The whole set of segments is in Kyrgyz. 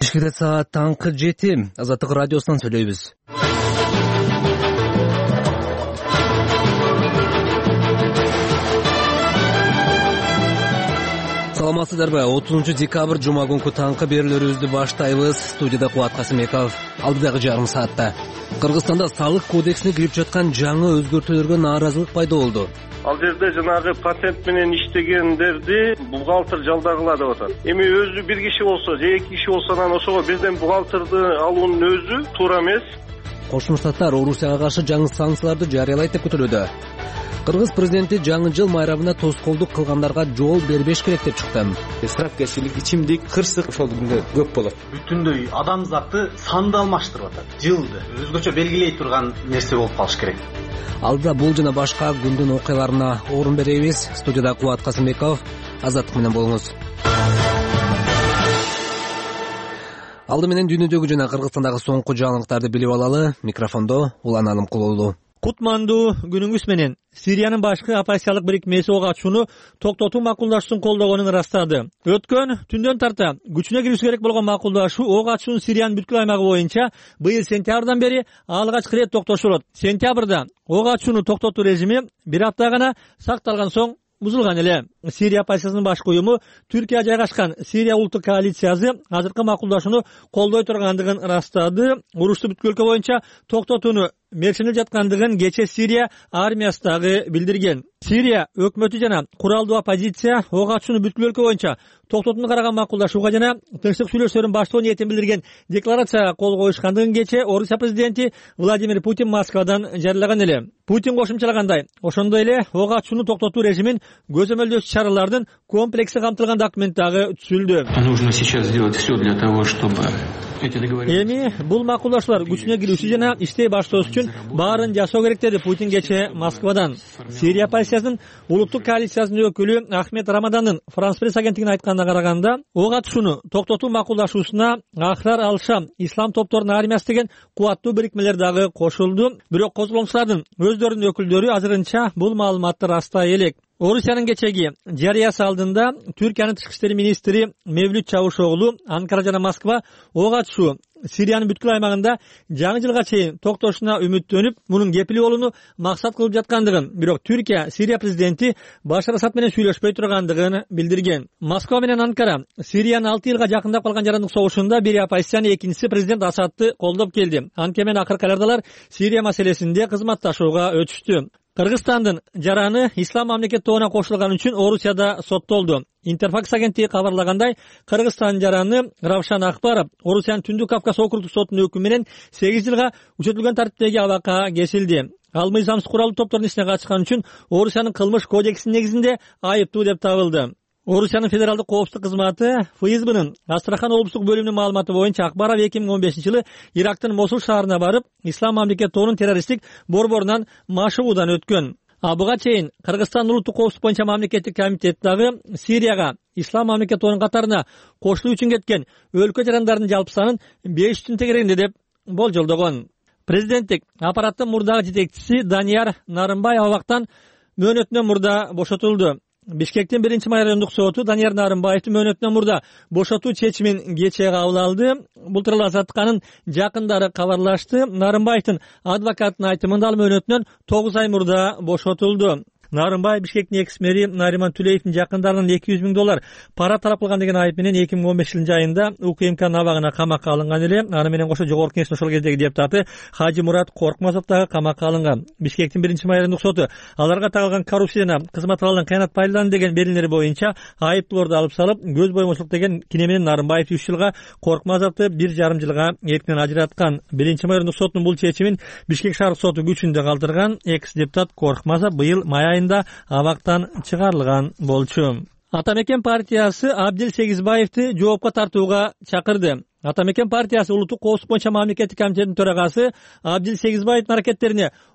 Бишкекте саат таңкы 7. Азаттык радиосунан сүйлөйбүз. Саламатсыздарбы? 30 декабрь жума күнкү таңкы берүүлөрүбүздү баштайбыз. Студияда Кубат Касымбеков. Алдыдагы жарым саатта Кыргызстанда салык кодексине кирип жаткан жаңы өзгөртүүлөргө нааразылык пайда болду. Ал жерде жанагы патент менен иштегендерди бухгалтер жалдагыла деп атат. Эми өзү бир киши болсо же эки киши болсо анан ошого бирден бухгалтерди алуунун өзү туура эмес. Кошмо Штаттар Орусияга каршы жаңы санкцияларды жарыялайт деп күтүлүүдө. Кыргыз президенти жаңы жыл майрамына тоскоолдук кылгандарга жол бербеш керек деп чыкты. Исрапкерчилик, ичимдик, кырсык ошол күндө көп болот. Бүтүндөй адамзатты санды алмаштырып атат. Жылды өзгөчө белгилей турган нерсе болуп калыш керек. Алда бул жана башка күндүн окуяларына орун беребиз. Студияда Кубат Касымбеков, Азаттык менен болуңуз. Алды менен дүйнөдөгү жана Кыргызстандагы соңку жаңылыктарды билип алалы. Микрофондо Улан Алымкулуулу. Кутмандуу күнүңүз менен. Сириянын башкы оппозициялык бирикмеси ок ачууну токтотуу макулдашууну колдогонун ырастады. Өткөн түндөн тарта күчүнө кириши керек болгон макулдашуу ок ачуунун Сириянын бүткүл аймагы боюнча быйыл сентябрдан бери алгачкы ирет токтошулот. Сентябрда ок ачууну токтотуу режими бир апта гана сакталган соң бузулган эле. Сирия оппозициясынын башкы уюму Түркия жайгашкан Сирия улуттук коалициясы азыркы макулдашууну колдой тургандыгын ырастады. Урушту бүткүл өлкө боюнча токтотууну мерчилип жаткандыгын кече Сирия армиясы дагы билдирген. Сирия өкмөтү жана куралдуу оппозиция ок ачууну бүткүл өлкө боюнча токтотууну караган макулдашууга жана тынчтык сүйлөшүүлөрүн баштоо ниетин билдирген декларацияга кол коюшкандыгын кече Орусия президенти Владимир Путин Москвадан жарыялаган эле. Путин кошумчалагандай, ошондой эле ок ачууну токтотуу режимин көзөмөлдөөчү чаралардын комплекси камтылган документ дагы түзүлдү. Нужно сейчас сделать все для того, чтобы эми бул макулдашуулар күчүнө кирүүсү жана иштей баштоосу үчүн баарын жасоо керек деди Путин кече Москвадан. Сирия оппозициясынын улуттук коалициясынын өкүлү Ахмед Рамадандын Франс пресс агенттигине айтканына караганда, ок ачууну токтотуу макулдашуусуна Ахрар ал-Шам ислам топторунун армиясы деген кубаттуу бирикмелер дагы кошулду. Бирок козголомчулардын өздөрүнүн өкүлдөрү азырынча бул маалыматты растай элек. Орусиянын кечеги жарыясы алдында Түркиянын тышкы иштер министри Мевлют Чавушоглу Анкара жана Москва ок ачуу Сириянын бүткүл аймагында жаңы жылга чейин токтошуна үмүттөнүп, мунун кепили болууну максат кылып жаткандыгын, бирок Түркия Сирия президенти Башар Асад менен сүйлөшпөй тургандыгын билдирген. Москва менен Анкара Сириянын 6 жылга жакындап калган жарандык согушунда бири оппозициянын, экинчиси президент Асадты колдоп келди. Анткени акыркы айлардалар Сирия маселесинде кызматташууга өтүштү. Кыргызстандын жараны ислам мамлекет тобуна кошулганы үчүн Орусияда соттолду. Интерфакс агенттиги кабарлагандай, Кыргызстандын жараны Равшан Акбаров Орусиянын Түндүк Кавказ округдук сотунун өкүмү менен 8 жылга күчөтүлгөн тартиптеги абакка кесилди. Ал мыйзамсыз куралдуу топтордун ичине качкан үчүн Орусиянын кылмыш кодексинин негизинде айыптуу деп табылды. Орусиянын федералдык коопсуздук кызматы ФСБнын Астрахан облустук бөлүмүнүн маалыматы боюнча Акбаров 2015-жылы Ирактын Мосул шаарына барып, ислам мамлекет тобунун террористтик борборунан машыгуудан өткөн. Буга чейин Кыргызстан улуттук коопсуздук боюнча мамлекеттик комитет дагы Сирияга ислам мамлекет тобунун катарына кошулуу үчүн кеткен өлкө жарандарынын жалпы санын 500 тегерегинде деп болжолдогон. Президенттик аппараттын мурдагы жетекчиси Данияр Нарымбай абактан мөөнөтүнөн мурда бошотулду. Бишкектин 1-май райондук соту Данияр Нарымбаевди мөөнөтүнөн мурда бошотуу чечимин кече кабыл алды. Бул тууралуу Азаттыканын жакындары кабарлашты. Нарымбаевдин адвокатынын айтымында ал мөөнөтүнөн 9 ай мурда бошотулду. Нарымбай Бишкектин экс-мэри Нариман Түлеевдин жакындарынан $200,000 пара талап кылган деген айып менен 2015-жылдын айында УКМКнын абагына камакка алынган эле. Аны менен кошо жогорку кеңештин ошол кездеги депутаты Хажы Мурат Коркмазов дагы камакка алынган. Бишкектин 1-май райондук соту аларга тагылган коррупция жана кызмат абалдан кыянат пайдаланды деген берилери боюнча айыптууларды алып салып, көз боюмчулук деген кине менен Нарымбаев 3 жылга, Коркмазовду 1,5 жылга эркинен ажыраткан. 1-май райондук сотунун бул чечимин Бишкек шаардык соту күчүндө калтырган. Экс-депутат Коркмазов быйыл май абактан чыгарылган болчу. Атамекен партиясы Абдил Сегизбаевди жоопко тартууга чакырды. Атамекен партиясы улуттук коопсуздук боюнча мамлекеттик комитетинин төрагасы Абдил Сегизбаевдин аракеттерине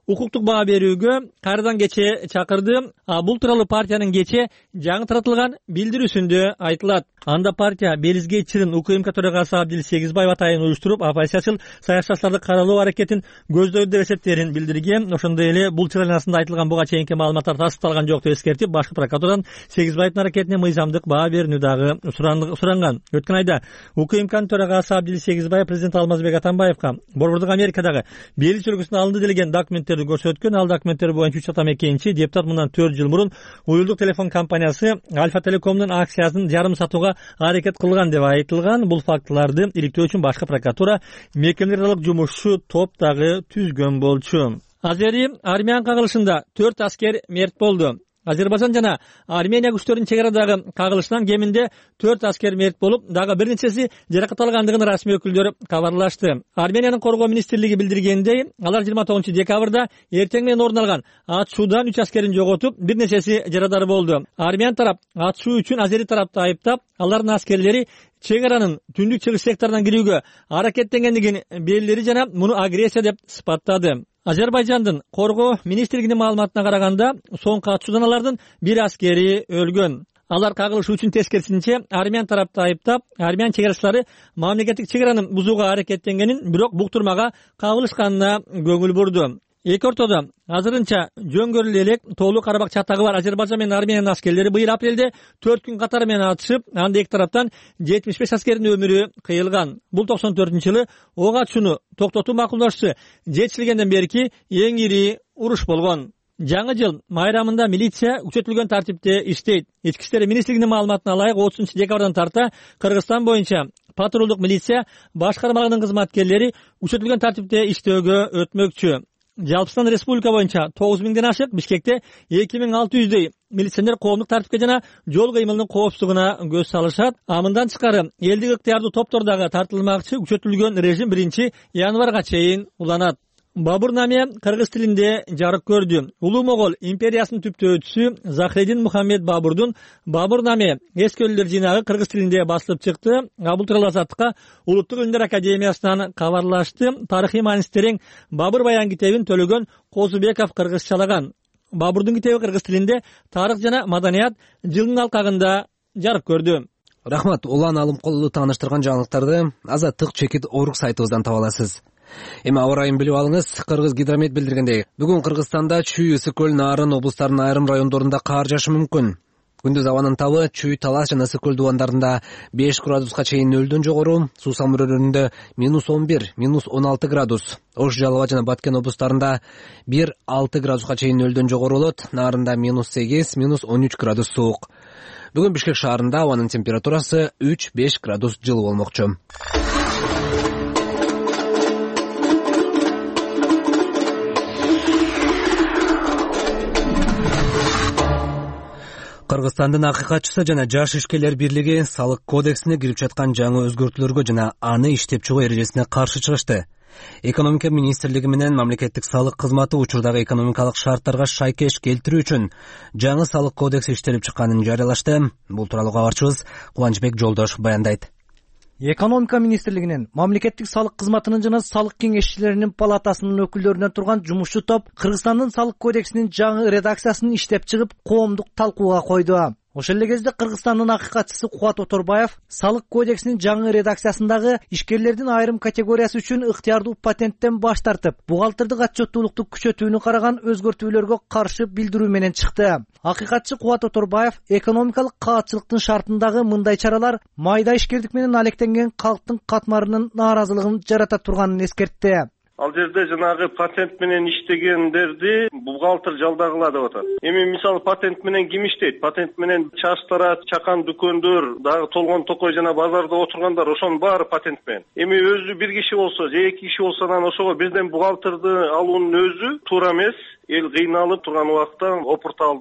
укуктук баа берүүгө кайрадан кечээ чакырды. Бул тууралуу партиянын кечээ жаңы таратылган билдирүүсүндө айтылат. Анда партия Белизге чирин УКМК төрагасы Абдил Сегизбаев атайын уюштуруп, оппозициячыл саясатчыларды каралоо аракетин көздөйт деп эсептерин билдирген. Ошондой эле бул чыгармасында айтылган буга чейинки маалыматтар тастыкталган жок деп эскертип, башкы прокуратурадан Сегизбаевдин аракетине мыйзамдык баа берүүнү дагы суранган. Өткөн айда УКМКнын төрагасы Абдил Сегизбаев президент Алмазбек Атамбаевга Борбордук Америкадагы Белиз өлкөсүнө алынды делген документтерди көрсөткөн. Ал документтер боюнча 3 адам экинчи депутат мындан 4 жыл мурун уюлдук телефон компаниясы Альфа Телекомдун акциясын жарым сатууга аракет кылган деп айтылган. Бул фактыларды иликтөө үчүн башкы прокуратура мекемелердик жумушчу топ дагы түзгөн болчу. Азери армян кагылышында 4 аскер мерт болду. Азербайжан жана Армения күчтөрүнүн чек арадагы кагылышынан кеминде 4 аскер мерт болуп, дагы бир нечеси жаракат алгандыгын расмий өкүлдөр кабарлашты. Армениянын коргоо министрлиги билдиргендей, алар 29 декабрда эртең менен орун алган атышуудан 3 аскерин жоготуп, бир нечеси жарадар болду. Армян тарап атышуу үчүн Азери тарапты айыптап, алардын аскерлери чек аранын түндүк чыгыш секторунан кирүүгө аракеттенгендигин белгилери жана муну агрессия деп сыпаттады. Азербайжандын коргоо министрлигинин маалыматына караганда, соңку атышуудан алардын бир аскери өлгөн. Алар кагылыш үчүн тескерисинче армян тарапты айыптап, армян чек-арачылары мамлекеттик чек араны бузууга аракеттенгенин, бирок буктурмага кабылышканына көңүл бурду. Эки ортодо азырынча жөн көрүлө элек тоолуу Карабак чатагы бар Азербайжан менен Армениянын аскерлери быйыл апрелде 4 күн катары менен атышып, анда эки тараптан 75 аскердин өмүрү кыйылган. Бул 94-жылы ок атышууну токтотуу макулдашчу жетишилгенден берки эң ири уруш болгон. Жаңы жыл майрамында милиция күчөтүлгөн тартипте иштейт. Ички иштер министрлигинин маалыматына ылайык 30 декабрдан тарта Кыргызстан боюнча патрулдук милиция башкармалыгынын кызматкерлери күчөтүлгөн тартипте иштөөгө өтмөкчү. Жалпысынан республика боюнча 9000ден ашык, Бишкекте 2600дөй милиционер коомдук тартипке жана жол кыймылынын коопсуздугуна көз салышат. Мындан тышкары элдик ыктыярдуу топтордогу тартылмакчы күчөтүлгөн режим 1 январга чейин уланат. Бабурнаме кыргыз тилинде жарык көрдү. Улуу Могол империясынын түптөөчүсү Захредин Мухаммед Бабурдун Бабурнаме эскөлдөр жыйнагы кыргыз тилинде басылып чыкты. Бул тууралуу Азаттыкка Улуттук илимдер академиясынан кабарлашты. Тарыхый мааниси терең Бабур баян китебин Төлөгөн Козубеков кыргызчалаган. Бабурдун китеби кыргыз тилинде тарых жана маданият жылдын алкагында жарык көрдү. Рахмат, улан алым колду тааныштырган жаңылыктарды Азаттык чекит орг сайтыбыздан таба аласыз. Эми аба ырайын билип алыңыз. Кыргыз гидромет билдиргендей, бүгүн Кыргызстанда Чүй, Ысык-Көл, Нарын облустарынын айрым райондорунда кар жаашы мүмкүн. Күндүз абанын табы Чүй, Талас жана Ысык-Көл дубандарында 5 градуска чейин нөлдөн жогору, суу самырөөлөрүндө -11, -16 градус. Ош, Жалала жана Баткен облустарында 1-6 градуска чейин нөлдөн жогору болот, Нарында -8, -13 градус суук. Бүгүн Бишкек шаарында абанын температурасы 3-5 градус жылы болмокчу. Кыргызстандын акыйкатчысы жана жаш ишкерлер бирлиги салык кодексине кирип жаткан жаңы өзгөртүүлөргө жана аны иштеп чыгуу эрежесине каршы чыгышты. Экономика министрлиги менен мамлекеттик салык кызматы учурдагы экономикалык шарттарга шайкеш келтирүү үчүн жаңы салык кодекси иштелип чыкканын жарыялашты. Бул тууралуу кабарчыбыз Кубанычбек Жолдош баяндайт. Экономика министрлигинин мамлекеттик салык кызматынын жана салык кеңешчилеринин палатасынын өкүлдөрүнөн турган жумушчу топ Кыргызстандын салык кодексинин жаңы редакциясын иштеп чыгып, коомдук талкууга койду. Ошол эле кезде Кыргызстандын акыйкатчысы Кубат Оторбаев салык кодексинин жаңы редакциясындагы ишкерлердин айрым категориясы үчүн ыктыярдуу патенттен баш тартып, бухгалтердик отчеттуулукту күчөтүүнү караган өзгөртүүлөргө каршы билдирүү менен чыкты. Акыйкатчы Кубат Оторбаев экономикалык каатчылыктын шартындагы мындай чаралар майда ишкердик менен алектенген калктын катмарынын нааразылыгын жарата турганын эскертти. Ал жерде жанагы патент менен иштегендерди бухгалтер жалдагыла деп атат. Эми мисалы патент менен ким иштейт? Патент менен чаштара, чакан дүкөндөр, дагы толгон токой жана базарда отургандар ошонун баары патент менен. Эми өзү бир киши болсо, же эки киши болсо, анан ошого бирден бухгалтерди алуунун өзү туура эмес. Эл кыйналып турган убакта опурталдуу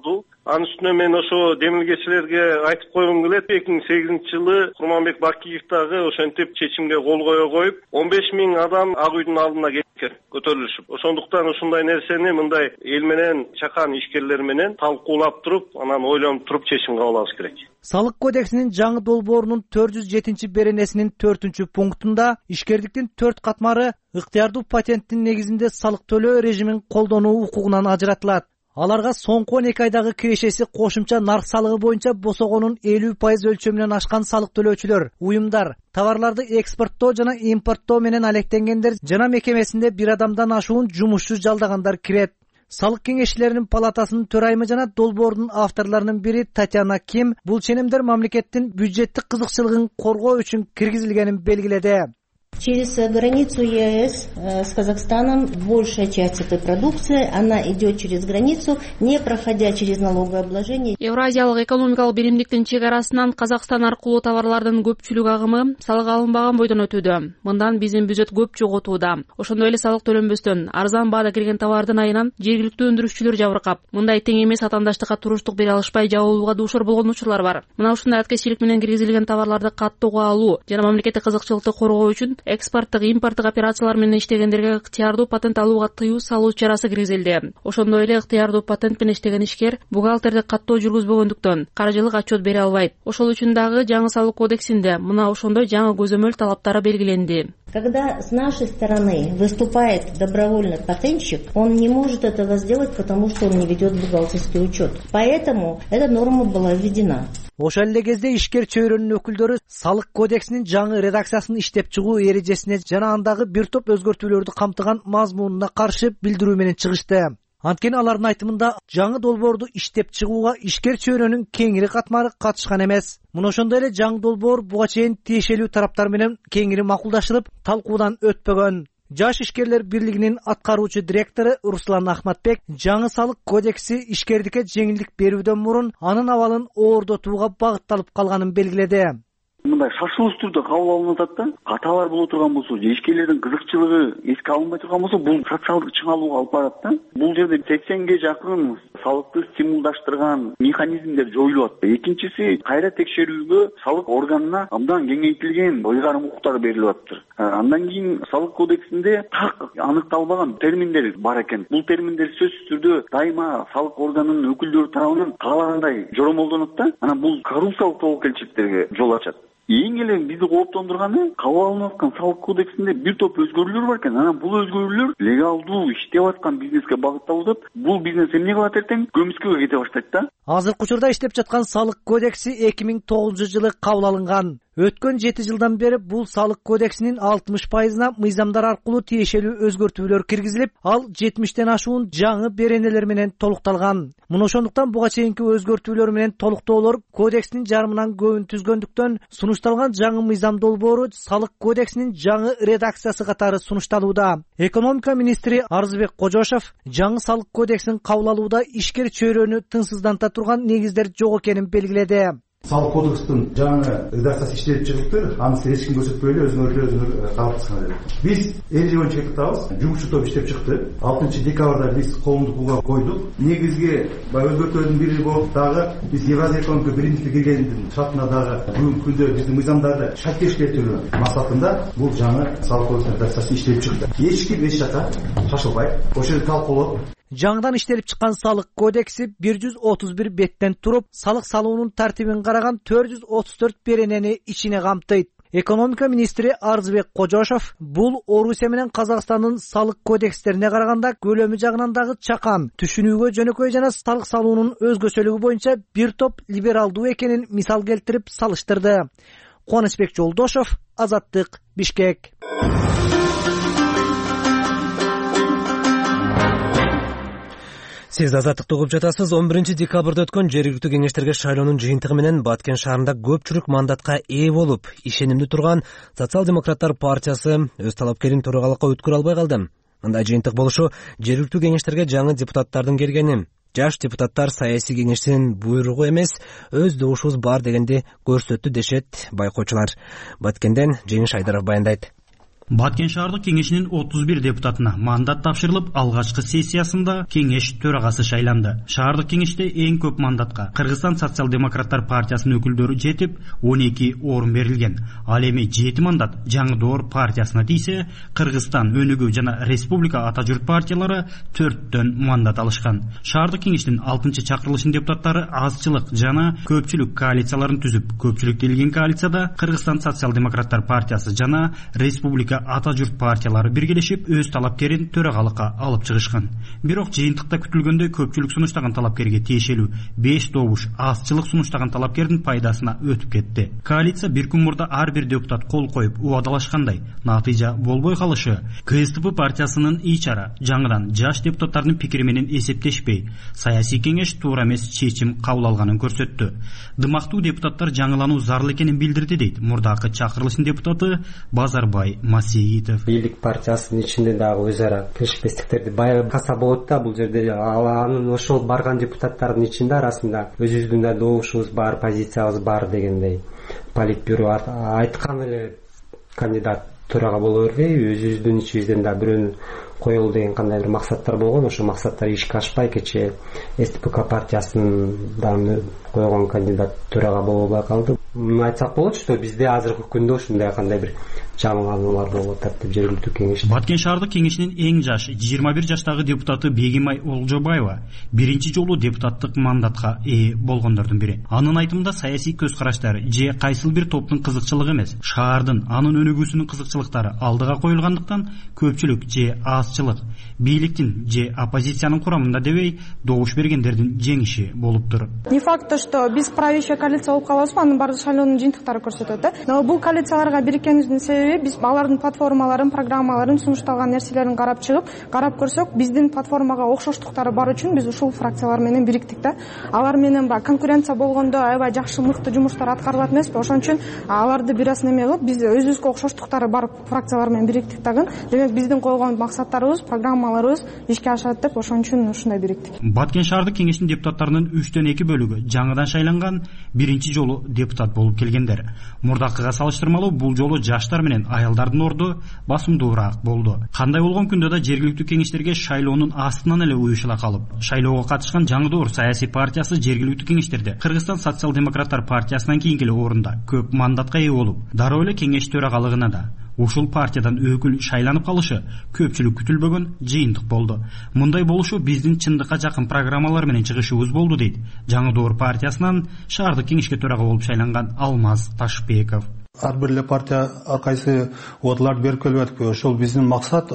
Анын үстүнө мен ошо демилгечилерге айтып койгум келет. 2008-жылы Курманбек Бакиев дагы ошентип чечимге кол кое коюп, 15.000 адам Ак үйдүн алдына кеткен көтөрүлүшүп. Ошондуктан ушундай нерсени мындай эл менен, чакан ишкерлер менен талкуулап туруп, анан ойлонуп туруп чечим кабыл алыш керек. Салык кодексинин жаңы долбоорунун 407 беренесинин 4 пунктунда ишкердиктин 4 катмары ыктыярдуу патенттин негизинде салык төлөө режимин колдонуу укугунан ажыратылат. Аларга соңку 12 айдагы кирешеси кошумча нарк салыгы боюнча босогонун 50% өлчөмүнөн ашкан салык төлөөчүлөр, уюмдар, товарларды экспорттоо жана импорттоо менен алектенгендер жана мекемесинде бир адамдан ашуун жумушчу жалдагандар кирет. Салык кеңешчилеринин палатасынын төрайымы жана долбоордун авторлорунун бири Татьяна Ким бул ченемдер мамлекеттин бюджеттик кызыкчылыгын коргоо үчүн киргизилгенин белгиледи. Через границу ЕС с Казахстаном большая часть этой продукции, она идет через границу, не проходя через налогообложение. Евразиялык экономикалык биримдиктин чек арасынан Казакстан аркылуу товарлардын көпчүлүк агымы салык алынбаган бойдон өтүүдө. Мындан биздин бюджет көп жоготууда. Ошондой эле салык төлөнбөстөн арзан баада кирген товардын айынан жергиликтүү өндүрүшчүлөр жабыркап, мындай тең эмес атаандаштыкка туруштук бере алышпай жабылууга дуушар болгон учурлар бар. Мына ушундай аткеччилик менен киргизилген товарларды каттоого алуу жана мамлекеттик кызыкчылыкты коргоо үчүн экспорттук, импорттук операциялар менен иштегендерге ыктыярдуу патент алууга тыюу салуу чарасы киргизилди. Ошондой эле ыктыярдуу патент менен иштеген ишкер бухгалтердик каттоо жүргүзбөгөндүктөн каржылык отчет бере албайт. Ошол үчүн дагы жаңы салык кодексинде мына ошондой жаңы көзөмөл талаптары белгиленди. Когда с нашей стороны выступает добровольный патентщик, он не может этого сделать, потому что он не ведет бухгалтерский учет. Поэтому эта норма была введена. Ошол эле кезде ишкер чөйрөнүн өкүлдөрү салык кодексинин жаңы редакциясын иштеп чыгуу эрежесине жана андагы бир топ өзгөртүүлөрдү камтыган мазмунуна каршы билдирүү менен чыгышты. Анткени алардын айтымында жаңы долбоорду иштеп чыгууга ишкер чөйрөнүн кеңири катмары катышкан эмес. Мына ошондой эле жаңы долбоор буга чейин тиешелүү тараптар менен кеңири макулдашылып, талкуудан өтпөгөн. Жаш ишкерлер бирлигинин аткаруучу директору Руслан Ахматбек жаңы салык кодекси ишкердикке жеңилдик берүүдөн мурун анын абалын оордотууга багытталып калганын белгиледи. Мындай шашылыш түрдө кабыл алынып атат да, каталар боло турган болсо, ишкерлердин кызыкчылыгы эске алынбай турган болсо, бул социалдык чыңалууга алып барат да. Бул жерде 80ге жакын салыкты стимулдаштырган механизмдер жоюлуп атты. Экинчиси, кайра текшерүүгө салык органына абдан кеңейтилген ыйгарым укуктар берилип атты. Андан кийин салык кодексинде так аныкталбаган терминдер бар экен. Бул терминдер сөзсүз түрдө дайыма салык органынын өкүлдөрү тарабынан каалагандай жоромолдонот да, анан бул коррупциялык тобокелчиликтерге жол ачат. Эң эле бизди кооптондурганы кабыл алынып аткан салык кодексинде бир топ өзгөрүүлөр бар экен. Анан бул өзгөрүүлөр легалдуу иштеп аткан бизнеске багытталып, бул бизнес эмне кылат эртең? Көмүскөгө кете баштайт да. Азыркы учурда иштеп жаткан салык кодекси 2009-жылы кабыл алынган. Өткөн 7 жылдан бери бул салык кодексинин 60%-на мыйзамдар аркылуу тиешелүү өзгөртүүлөр киргизилип, ал 70тен ашуун жаңы беренелер менен толукталган. Муну ошондуктан буга чейинки өзгөртүүлөр менен толуктоолор кодекстин жарымынан көбүн түзгөндүктөн сунушталган жаңы мыйзам долбоору салык кодексинин жаңы редакциясы катары сунушталууда. Экономика министри Арзыбек Кожошов жаңы салык кодексин кабыл алууда ишкер чөйрөнү тынчсызданта турган негиздер жок экенин белгиледи. Салык кодекстин жаңы редакциясы иштелип чыгыптыр, аны эч ким көрсөтпөй эле өзүңөр кабыл. Биз эл боюнча чектебиз, жумушчу топ иштеп чыкты. 6 декабрда биз коомдукка койдук. Негизги өзгөртүүлөрдүн бири болуп дагы биз Евразия экономика биримдикке киргендин шартына дагы бүгүнкү күндө биздин мыйзамдарды шарттештирүү максатында бул жаңы салык кодекстин редакциясы иштелип чыкты. Эч ким эч жака шашылбайт, ошол талкуулоп жаңыдан иштелип чыккан салык кодекси 131 беттен туруп, салык салуунун тартибин караган 434 беренени ичине камтыйт. Экономика министри Арзыбек Кожошов бул Орусия менен Казакстандын салык кодекстерине караганда көлөмү жагынан дагы чакан, түшүнүүгө жөнөкөй жана салык салуунун өзгөчөлүгү боюнча бир топ либералдуу экенин мисал келтирип салыштырды. Кубанычбек Жолдошов, Азаттык, Бишкек. Сиз Азаттыкты угуп жатасыз. 11 декабрда өткөн жергиликтүү кеңештерге шайлоонун жыйынтыгы менен Баткен шаарында көпчүлүк мандатка ээ болуп, ишенимдүү турган Социал-демократтар партиясы өз талапкерин төрагалыкка өткөрө албай калды. Мындай жыйынтык болушу жергиликтүү кеңештерге жаңы депутаттардын келгени. Жаш депутаттар саясий кеңештин буйругу эмес, өз добушубуз бар дегенди көрсөттү дешет байкоочулар. Баткенден Жеңиш Айдаров баяндайт. Баткен шаардык кеңешинин 31 депутатына мандат тапшырылып, алгачкы сессиясында кеңеш төрагасы шайланды. Шаардык кеңеште эң көп мандатка Кыргызстан социал-демократтар партиясынын өкүлдөрү жетип, 12 орун берилген. Ал эми 7 мандат Жаңы Доор партиясына тийсе, Кыргызстан, Өнүгүү жана Республика ата журт партиялары 4төн мандат алышкан. Шаардык кеңештин 6-чакырылышын депутаттары азчылык жана көпчүлүк коалицияларын түзүп, көпчүлүк делген коалицияда Кыргызстан социал-демократтар партиясы жана Республика ата журт партиялары биргелешип өз талапкерин төрагалыкка алып чыгышкан. Бирок жыйынтыкта күтүлгөндөй көпчүлүк сунуштаган талапкерге тиешелүү 5 добуш азчылык сунуштаган талапкердин пайдасына өтүп кетти. Коалиция бир күн мурда ар бир депутат кол коюп убадалашкандай, натыйжа болбой калышы КСДП партиясынын ичара жаңыдан жаш депутаттардын пикири менен эсептешпей, саясий кеңеш туура эмес чечим кабыл алганын көрсөттү. Дымактуу депутаттар жаңылануу зарыл экенин билдирди дейт мурдакы чакырылыштын депутаты Базарбай Масеитов. Бийлик партиясынын ичинде дагы өз ара келишпестиктерди баягы каса болот да, бул жерде анын ошол барган депутаттардын ичинде арасында өзүбүздүн да добушубуз бар, позициябыз бар дегендей. Политбюро айткан эле кандидат төрага боло бербей, өзүбүздүн ичибизден да бирөөнү коелу деген кандай бир максаттар болгон. Ошол максаттар ишке ашпай, кечээ СДПК партиясынын да койгон кандидат төрага болбой калды. Айтсак болот, что бизде азыркы күндө ушундай кандай бир жаңылануулар болуп атат деп жергиликтүү кеңеш. Баткен шаардык кеңешинин эң жаш 21 жаштагы депутаты Бегимай Олжобаева биринчи жолу депутаттык мандатка ээ болгондордун бири. Анын айтымында саясий көз караштар же кайсыл бир топтун кызыкчылыгы эмес, шаардын анын өнүгүүсүнүн кызыкчылыктары алдыга коюлгандыктан көпчүлүк же азчылык бийликтин же оппозициянын курамында дебей добуш бергендердин жеңиши болуптур. Не факт то, что биз правящая коалиция болуп калабызбы, анын баардык шайлоонун жыйынтыктары көрсөтөт да. Но бул коалицияларга бириккенибиздин себеби биз алардын платформаларын, программаларын, сунушталган нерселерин карап чыгып, карап көрсөк, биздин платформага окшоштуктары бар үчүн биз ушул фракциялар менен бириктик да. Алар менен конкуренция болгондо аябай жакшы мыкты жумуштар аткарылат эмеспи? Ошон үчүн аларды бир аз неме кылып, биз өзүбүзгө окшоштуктары бар фракциялар менен бириктик дагы. Демек биздин койгон максаттарыбыз, программаларыбыз ишке ашат деп ошон үчүн ушундай бириктик. Баткен шаардык кеңештин депутаттарынын 3төн 2 бөлүгү жаңыдан шайланган, биринчи жолу депутат болуп келгендер. Мурдакыга салыштырмалуу бул жолу жаштар менен аялдардын орду басымдуураак болду. Кандай болгон күндө да жергиликтүү кеңештерге шайлоонун астынан эле уюшула калып, шайлоого катышкан Жаңы Доор саясий партиясы жергиликтүү кеңештерде Кыргызстан социал-демократтар партиясынан кийинки эле орунда көп мандатка ээ болуп, дароо эле кеңеш төрагалыгына да ушул партиядан өкүл шайланып калышы көпчүлүк күтүлбөгөн жыйынтык болду. Мындай болушу биздин чындыкка жакын программалар менен чыгышыбыз болду дейт Жаңы Доор партиясынан шаардык кеңешке төрага болуп шайланган Алмаз Ташбеков. Ар бир эле партия ар кайсы одларды берип келип атпайбы? Ошол биздин максат,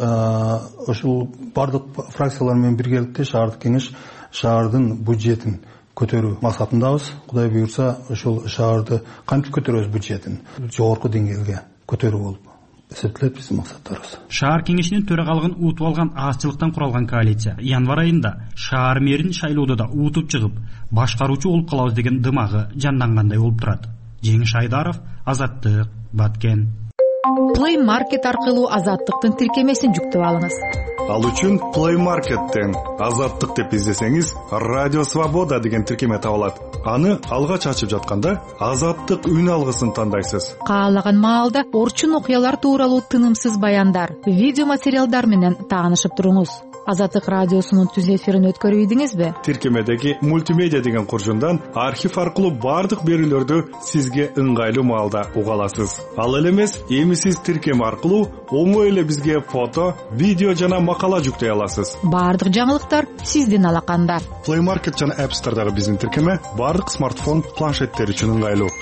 ошол бардык фракциялар менен биргеликте шаардык кеңеш шаардын бюджетин көтөрүү максатындабыз. Кудай буйрса, ошол шаарды кантип көтөрөбүз бюджетин жогорку деңгээлге көтөрүү болуп эсептелет биздин максаттарыбыз. Шаар кеңешинин төрагалыгын утуп алган азчылыктан куралган коалиция январь айында шаар мэрин шайлоодо да утуп чыгып, башкаруучу болуп калабыз деген дымагы жандангандай болуп турат. Жеңиш Айдаров, Азаттык, Баткен. Play Market аркылуу Азаттыктын тиркемесин жүктөп алыңыз. Ал үчүн Play Market'тен Азаттык деп издесеңиз, Радио Свобода деген тиркеме табылат. Аны алгач ачып жатканда Азаттык үн алгысын тандайсыз. Каалаган маалда орчун окуялар тууралуу тынымсыз баяндар, видео материалдар менен таанышып туруңуз. Азаттык радиосунун түз эфирин өткөрүп ийдиңизби? Тиркемедеги мультимедиа деген куржундан архив аркылуу бардык берүүлөрдү сизге ыңгайлуу маалда уга аласыз. Ал эле эмес, эми сиз тиркеме аркылуу оңой эле бизге фото, видео жана макала жүктөй аласыз. Бардык жаңылыктар сиздин алаканда. Play Market жана App Store'дагы биздин тиркеме бардык смартфон, планшеттер үчүн ыңгайлуу.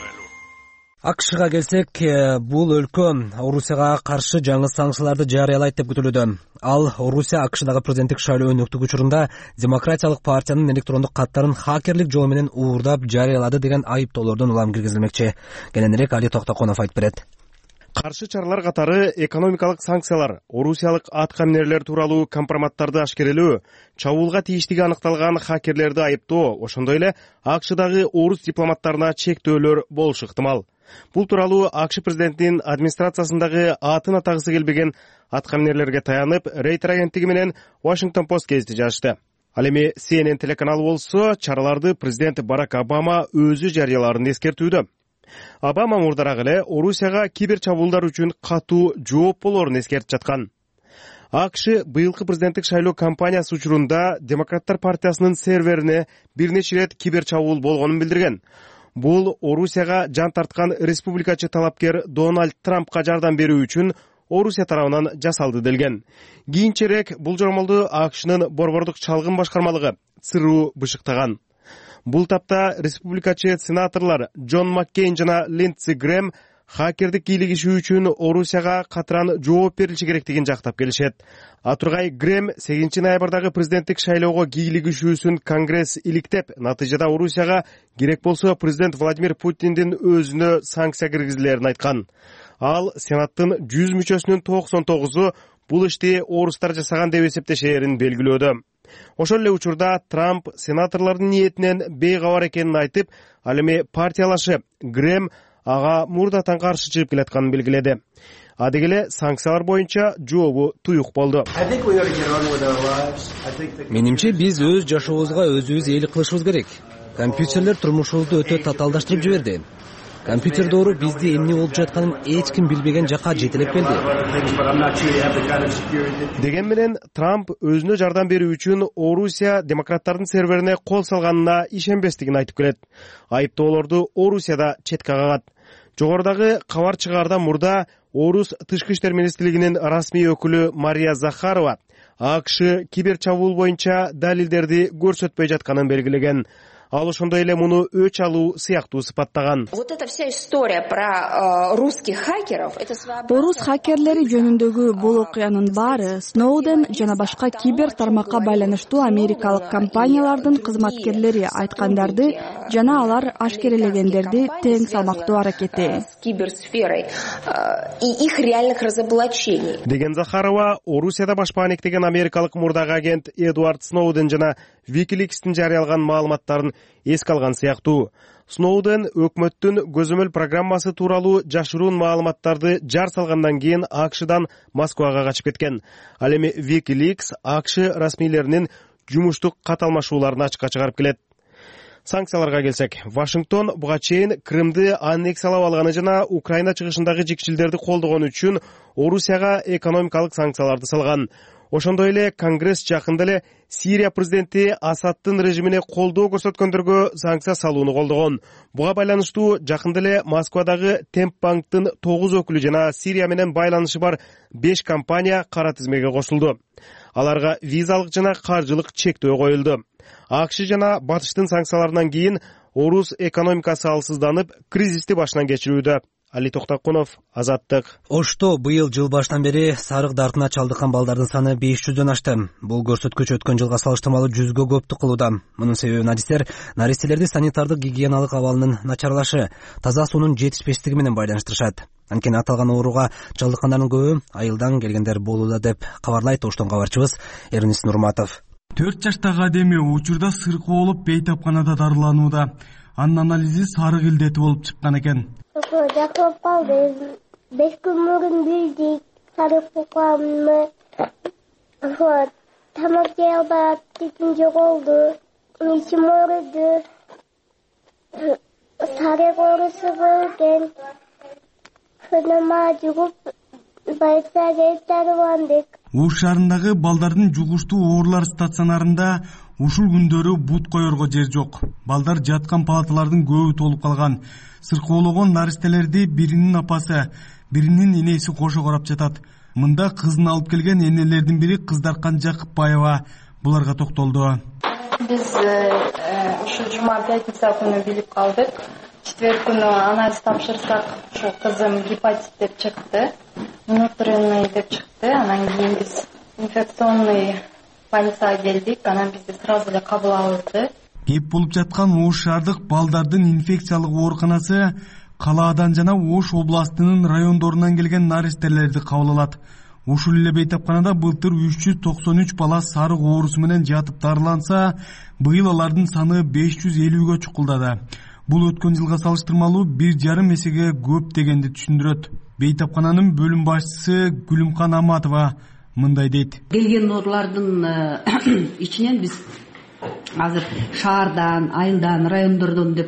АКШга келсек, бул өлкө Орусияга каршы жаңы санкцияларды жарыялайт деп күтүлүүдө. Ал Орусия АКШдагы президенттик шайлоо өнөктүк учурунда Демократиялык партиянын электрондук каттарын хакерлик жол менен уурдап жарыялады деген айыптоолордон улам киргизилмекчи. Кененирээк Али Токтоконов айтып берет. Каршы чаралар катары экономикалык санкциялар, орусиялык аткаминерлер тууралуу компроматтарды ашкерелөө, чабуулга тийиштиги аныкталган хакерлерди айыптоо, ошондой эле АКШдагы орус дипломаттарына чектөөлөр болушу ыктымал. Бул тууралуу АКШ президентинин администрациясындагы атын атагысы келбеген аткаминерлерге таянып, Рейтер агенттиги менен Washington Post гезити жазышты. Ал эми CNN телеканалы болсо, чараларды президент Барак Обама өзү жарыяларын эскертүүдө. Обама мурдараак эле Орусияга кибер чабуулдар үчүн катуу жооп болоорун эскертип жаткан. АКШ быйылкы президенттик шайлоо кампаниясы учурунда Демократтар партиясынын серверине бир нече ирет кибер чабуул болгонун билдирген. Бул Орусияга жан тарткан республикачы талапкер Дональд Трампка жардам берүү үчүн Орусия тарабынан жасалды делген. Кийинчерээк бул жормолду АКШнын борбордук чалгын башкармалыгы ЦРУ бышыктаган. Бул тапта республикачы сенаторлор Джон Маккейн жана Линдси Грэм хакердик кийлигишүү үчүн Орусияга катыран жооп берилиши керектигин жактап келишет. Атургай Грэм 8 ноябрдагы президенттик шайлоого кийлигишүүсүн Конгресс иликтеп, натыйжада Орусияга керек болсо президент Владимир Путиндин өзүнө санкция киргизилерин айткан. Ал Сенаттын 100 мүчөсүнүн 99-у бул ишти орустар жасаган деп эсептешээрин белгилөөдө. Ошол эле учурда Трамп сенаторлордун ниетинен бейкабар экенин айтып, ал эми партиялашы Грэм ага мурдатан каршы чыгып келатканын белгиледи. Адегеле санкциялар боюнча жообу туюк болду. Менимче биз өз жашообузга өзүбүз ээлик кылышыбыз керек. Компьютерлер турмушубузду өтө татаалдаштырып жиберди. Компьютер доору бизди эмне болуп жатканын эч ким билбеген жакка жетелеп келди. Деген менен Трамп өзүнө жардам берүү үчүн Орусия демократтардын серверине кол салганына ишенбестигин айтып келет. Айыптоолорду Орусияда четке кагат. Жогорудагы кабар чыгаардан мурда Орус тышкы иштер министрлигинин расмий өкүлү Мария Захарова АКШ кибер чабуул боюнча далилдерди көрсөтпөй жатканын белгилеген. Ал ошондой эле муну өч алуу сыяктуу сыпаттаган. Вот эта вся история про русских хакеров, это Орус хакерлери жөнүндөгү бул окуянын баары Сноуден жана башка кибер тармакка байланыштуу америкалык компаниялардын кызматкерлери айткандарды жана алар ашкерелегендерди тең салмактуу аракети. Киберсферой и их реальных разоблачений. Деген Захарова Орусияда башпаанек деген америкалык мурдагы агент Эдвард Сноуден жана Wikileaks'тин жарыялаган маалыматтарын эске алган сыяктуу. Сноуден өкмөттүн көзөмөл программасы тууралуу жашыруун маалыматтарды жар салгандан кийин АКШдан Москвага качып кеткен. Ал эми Wikileaks АКШ расмийлеринин жумуштук каталмашууларын ачыкка чыгарып келет. Санкцияларга келсек, Вашингтон буга чейин Крымды аннексиялап алганы жана Украина чыгышындагы жикчилдерди колдогон үчүн Орусияга экономикалык санкцияларды салган. Ошондой эле Конгресс жакында эле Сирия президенти Асадтын режимине колдоо көрсөткөндөргө санкция салууну колдогон. Буга байланыштуу жакында эле Москвадагы Темпбанктын 9 өкүлү жана Сирия менен байланышы бар 5 компания кара тизмеге кошулду. Аларга визалык жана каржылык чектөө коюлду. АКШ жана Батыштын санкцияларынан кийин Орус экономикасы алсызданып, кризисти башынан кечирүүдө. Али Токтакунов, Азаттык. Ошто быйыл жыл башынан бери сарык дартына чалдыккан балдардын саны 500дөн ашты. Бул көрсөткүч өткөн жылга салыштырмалуу 100гө көптүк кылууда. Мунун себебин адистер наристелерди санитардык гигиеналык абалынын начарлашы, таза суунун жетишпештиги менен байланыштырышат. Анткени аталган ооруга чалдыккандардын көбү айылдан келгендер болууда деп кабарлайт Оштон кабарчыбыз Эрнис Нурматов. 4 жаштагы адеми учурда сыркы болуп бейтапканада дарыланууда. Анын анализи сарык илдети болуп чыккан экен. Жакып калды. 5 күн мурун билдик. Сарык букамны. Тамак жей албай кетим жоголду. Ичим ооруду. Сарык оорусу болген. Сынама жугуп больницага тарылгандык. Ош шаарындагы балдардын жугуштуу оорулар стационарында ушул күндөрү бут коерго жер жок. Балдар жаткан палаталардын көбү толуп калган. Сыркоологон наристелерди биринин апасы, биринин энеси кошо карап жатат. Мында кызын алып келген энелердин бири Кыздаркан Жакыпбаева буларга токтолду. Биз ушул жума пятница күнү билип калдык. Четверг күнү анализ тапшырсак, ушул кызым гепатит деп чыкты. Внутренний деп чыкты. Анан кийин биз инфекционный больницага келдик. Анан бизди сразу эле кабыл алды. Кеп болуп жаткан Ош шаардык балдардын инфекциялык ооруканасы калаадан жана Ош областынын райондорунан келген наристелерди кабыл алат. Ушул эле бейтапканада былтыр 393 бала сарык оорусу менен жатып дарыланса, быйыл алардын саны 550гө чукулдады. Бул өткөн жылга салыштырмалуу 1,5 эсеге көп дегенди түшүндүрөт. Бейтапкананын бөлүм башчысы Гүлүмкан Аматова мындай дейт. Келген оорулардын ичинен биз азыр шаардан, айылдан, райондордон деп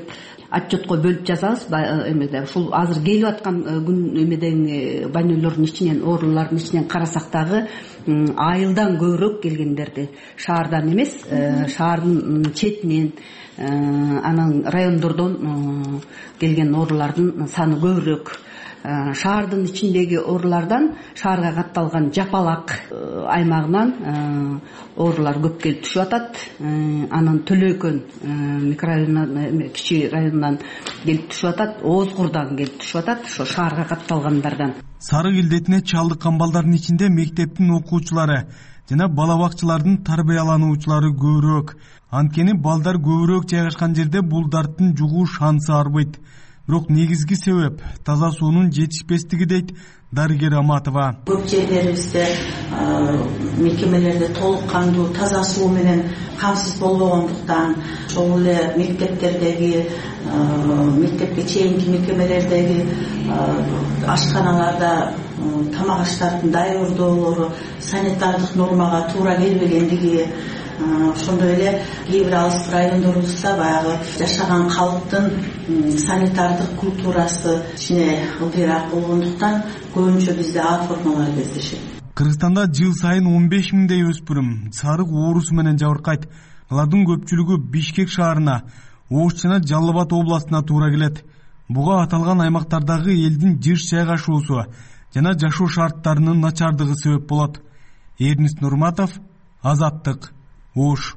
отчетко бөлүп жазабыз эмеде. Ушул азыр келип аткан күн эмедеги банелердин ичинен, оорулардын ичинен карасак дагы айылдан көбүрөөк келгендерди, шаардан эмес, шаардын четинен, анан райондордон келген оорулардын саны көбүрөөк. Шаардын ичиндеги оорулардан шаарга катталган Жапалак аймагынан оорулар көп келип түшүп атат. Анан Төлөкөн микрорайонунан, кичи районунан келип түшүп атат, Озгурдан келип түшүп атат, ошо шаарга катталгандардан. Сарык илдетине чалдыккан балдардын ичинде мектептин окуучулары жана бала бакчалардын тарбиялануучулары көбүрөөк. Анткени балдар көбүрөөк жайгашкан жерде бул дарттын жугуу шансы арбыйт. Бирок негизги себеп таза суунун жетишпестиги дейт дарыгер Аматова. Көп жерлерибизде мекемелерде толук кандуу таза суу менен камсыз болбогондуктан, ошол эле мектептердеги, мектепке чейинки мекемелердеги ашканаларда тамак аштардын даярдоолору санитардык нормага туура келбегендиги, ошондой эле кээ бир алыс райондорубузда баягы жашаган калктын санитардык культурасы кичине ылдыйраак болгондуктан көбүнчө бизде А формалар кездешет. Кыргызстанда жыл сайын 15 миңдей өспүрүм сарык оорусу менен жабыркайт. Алардын көпчүлүгү Бишкек шаарына, Ош жана Жалал Абад областына туура келет. Буга аталган аймактардагы элдин жыш жайгашуусу жана жашоо шарттарынын начардыгы себеп болот. Эрнис Нурматов, Азаттык, Ош.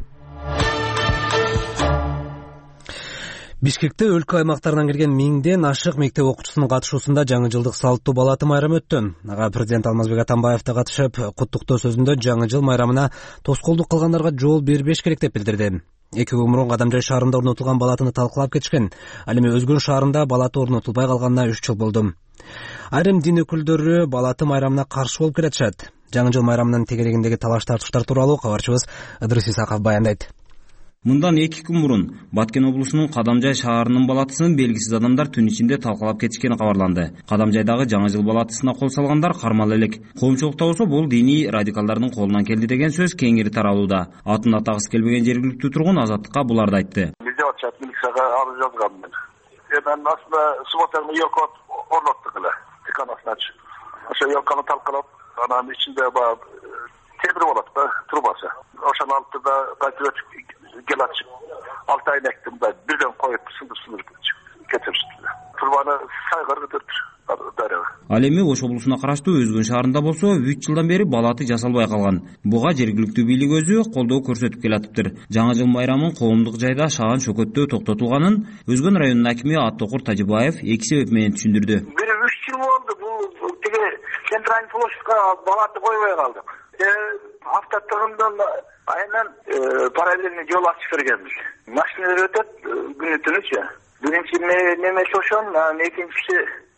Бишкекте өлкө аймактарынан келген 1000ден ашык мектеп окуучусунун катышуусунда жаңы жылдык салттуу балаты майрамы өттү. Ага президент Алмазбек Атамбаев да катышып, куттуктоо сөзүндө жаңы жыл майрамына тоскоолдук кылгандарга жол бербеш керек деп билдирди. 2 күн мурун Кадамжай шаарында орнотулган балатыны талкуулап кетишкен. Ал эми Өзгөн шаарында балаты орнотулбай калганына 3 жыл болду. Айрым дин өкүлдөрү балаты майрамына каршы болуп келатышат. Жаңы жыл майрамынын тегерегиндеги талаш тартыштар тууралуу кабарчыбыз Ыдырыс Исаков баяндайт. Мындан 2 күн мурун Баткен облусунун Кадамжай шаарынын балатысын белгисиз адамдар түн ичинде талкалап кетишкени кабарланды. Кадамжайдагы жаңы жыл балатысына кол салгандар кармалып элек. Коомчулукта болсо бул диний радикалдардын колунан келди деген сөз кеңири таралууда. Атын атагысы келбеген жергиликтүү тургун Азаттыкка буларды айтты. Бизде атчат милицияга арыз жазганмын. Мен аслында субботаны ёлкот орноттук эле. Тиканасына ошо ёлканы талкалап, анан ичинде темир болот да, трубасы. Ошону алып да кайтып келатчы. 6 айнектим да бирден коюп сындырып кетиришти. Трубаны сайгыр өтөп дарыгы. Ал эми Ош облусуна караштуу Өзгөн шаарында болсо 3 жылдан бери балаты жасалбай калган. Буга жергиликтүү бийлик өзү колдоо көрсөтүп келатыптыр. Жаңы жыл майрамын коомдук жайда шаан чөкөттөө токтотулганын Өзгөн районунун акими Аттокур Тажибаев 2 себеп менен түшүндүрдү. Бир 3 жыл болду бул тиги центральный площадька балаты койбой калдык. Автотурундан айынан параллельный жол ачып бергенбиз. Машиналар өтөт күнү түнүчү. Биринчи неме ошон, экинчиси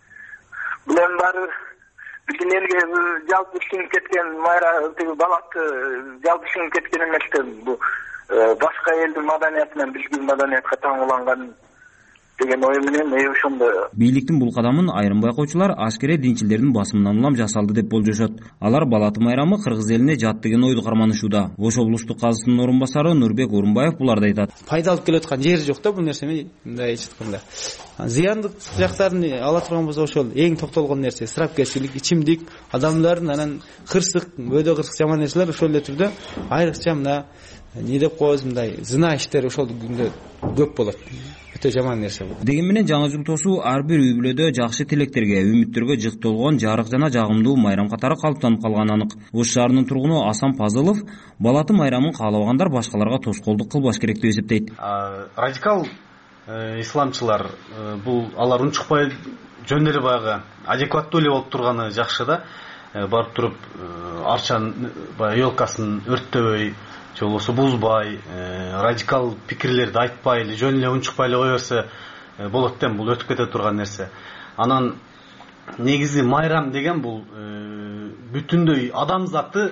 билем баары биздин элге жалпы сиңип кеткен майра балаты жалпы сиңип кеткен эместен бул башка элдин маданиятынан биздин маданиятка таңууланган деген ой менен ошондо. Бийликтин бул кадамын айрым байкоочулар ашкере динчилердин басымынан улам жасалды деп болжошот. Алар балаты майрамы кыргыз элине жат деген ойду карманышууда. Ош облустук казысынын орун басары Нурбек Урунбаев буларды айтат. Пайда алып келаткан жери жок да бул нерсени, мындай айтканда. Зыяндык жактарын ала турган болсо ошол эң токтолгон нерсе ысырапкерчилик, ичимдик, адамдардын анан кырсык, өйдө кырсык жаман нерселер ошол эле түрдө айрыкча мына не деп коебуз, мындай зына иштер ошол күндө көп болот. Өтө жаман нерсе бул. Деген менен жаңы жыл тосу ар бир үй бүлөдө жакшы тилектерге, үмүттөргө жык толгон жарык жана жагымдуу майрам катары калыптанып калганы анык. Ош шаарынын тургуну Асан Пазылов балаты майрамын каалабагандар башкаларга тоскоолдук кылбаш керек деп эсептейт. Радикал исламчылар бул алар унчукпай жөн эле баягы адекваттуу эле болуп турганы жакшы да. Барып туруп арчанын баягы ёлкасын өрттөбөй, же болбосо бузбай, радикал пикирлерди айтпай эле, жөн эле унчукпай эле кое берсе болот да, бул өтүп кете турган нерсе. Анан негизи майрам деген бул бүтүндөй адамзатты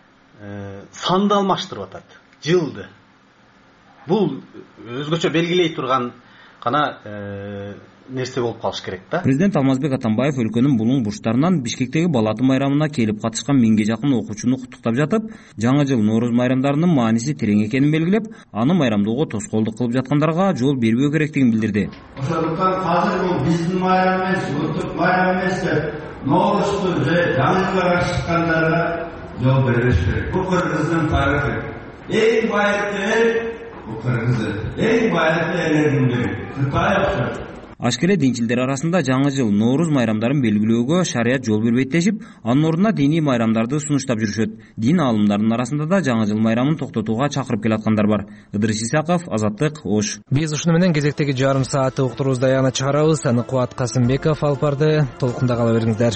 санды алмаштырып атат, жылды. Бул өзгөчө белгилей турган гана нерсе болуп калыш керек да. Президент Алмазбек Атамбаев өлкөнүн булуң бурчтарынан Бишкектеги Балаты майрамына келип катышкан 1000ге жакын окуучуну куттуктап жатып, жаңы жыл Нооруз майрамдарынын мааниси терең экенин белгилеп, аны майрамдоого тоскоолдук кылып жаткандарга жол бербөө керектигин билдирди. Ошондуктан азыр бул биздин майрам эмес, улуттук майрам эмес деп Ноорузду же жаңы жылга каршы чыккандарга жол бербеш керек. Бул Кыргыздын тарыхы. Эң байыркы эл бул Кыргыз эл. Эң байыркы элдердин бири. Кытай окшош. Ашкере динчилдер арасында жаңы жыл Нооруз майрамдарын белгилөөгө шарият жол бербейт дешип, анын ордуна диний майрамдарды сунуштап жүрүшөт. Дин аалымдарынын арасында да жаңы жыл майрамын токтотууга чакырып келаткандар бар. Ыдырыс Исаков, Азаттык, Ош. Биз ушуну менен кезектеги жарым саатты уктуруубузду аягына чыгарабыз. Аны Кубат Касымбеков алып барды. Толкунда кала бериңиздер.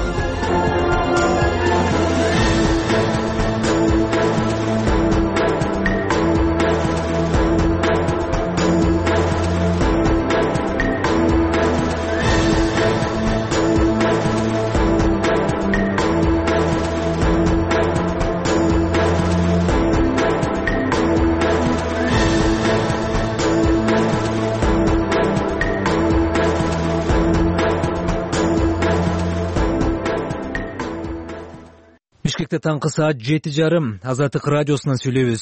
Бишкекте таңкы саат 7:30. Азаттык радиосунан сүйлөйбүз.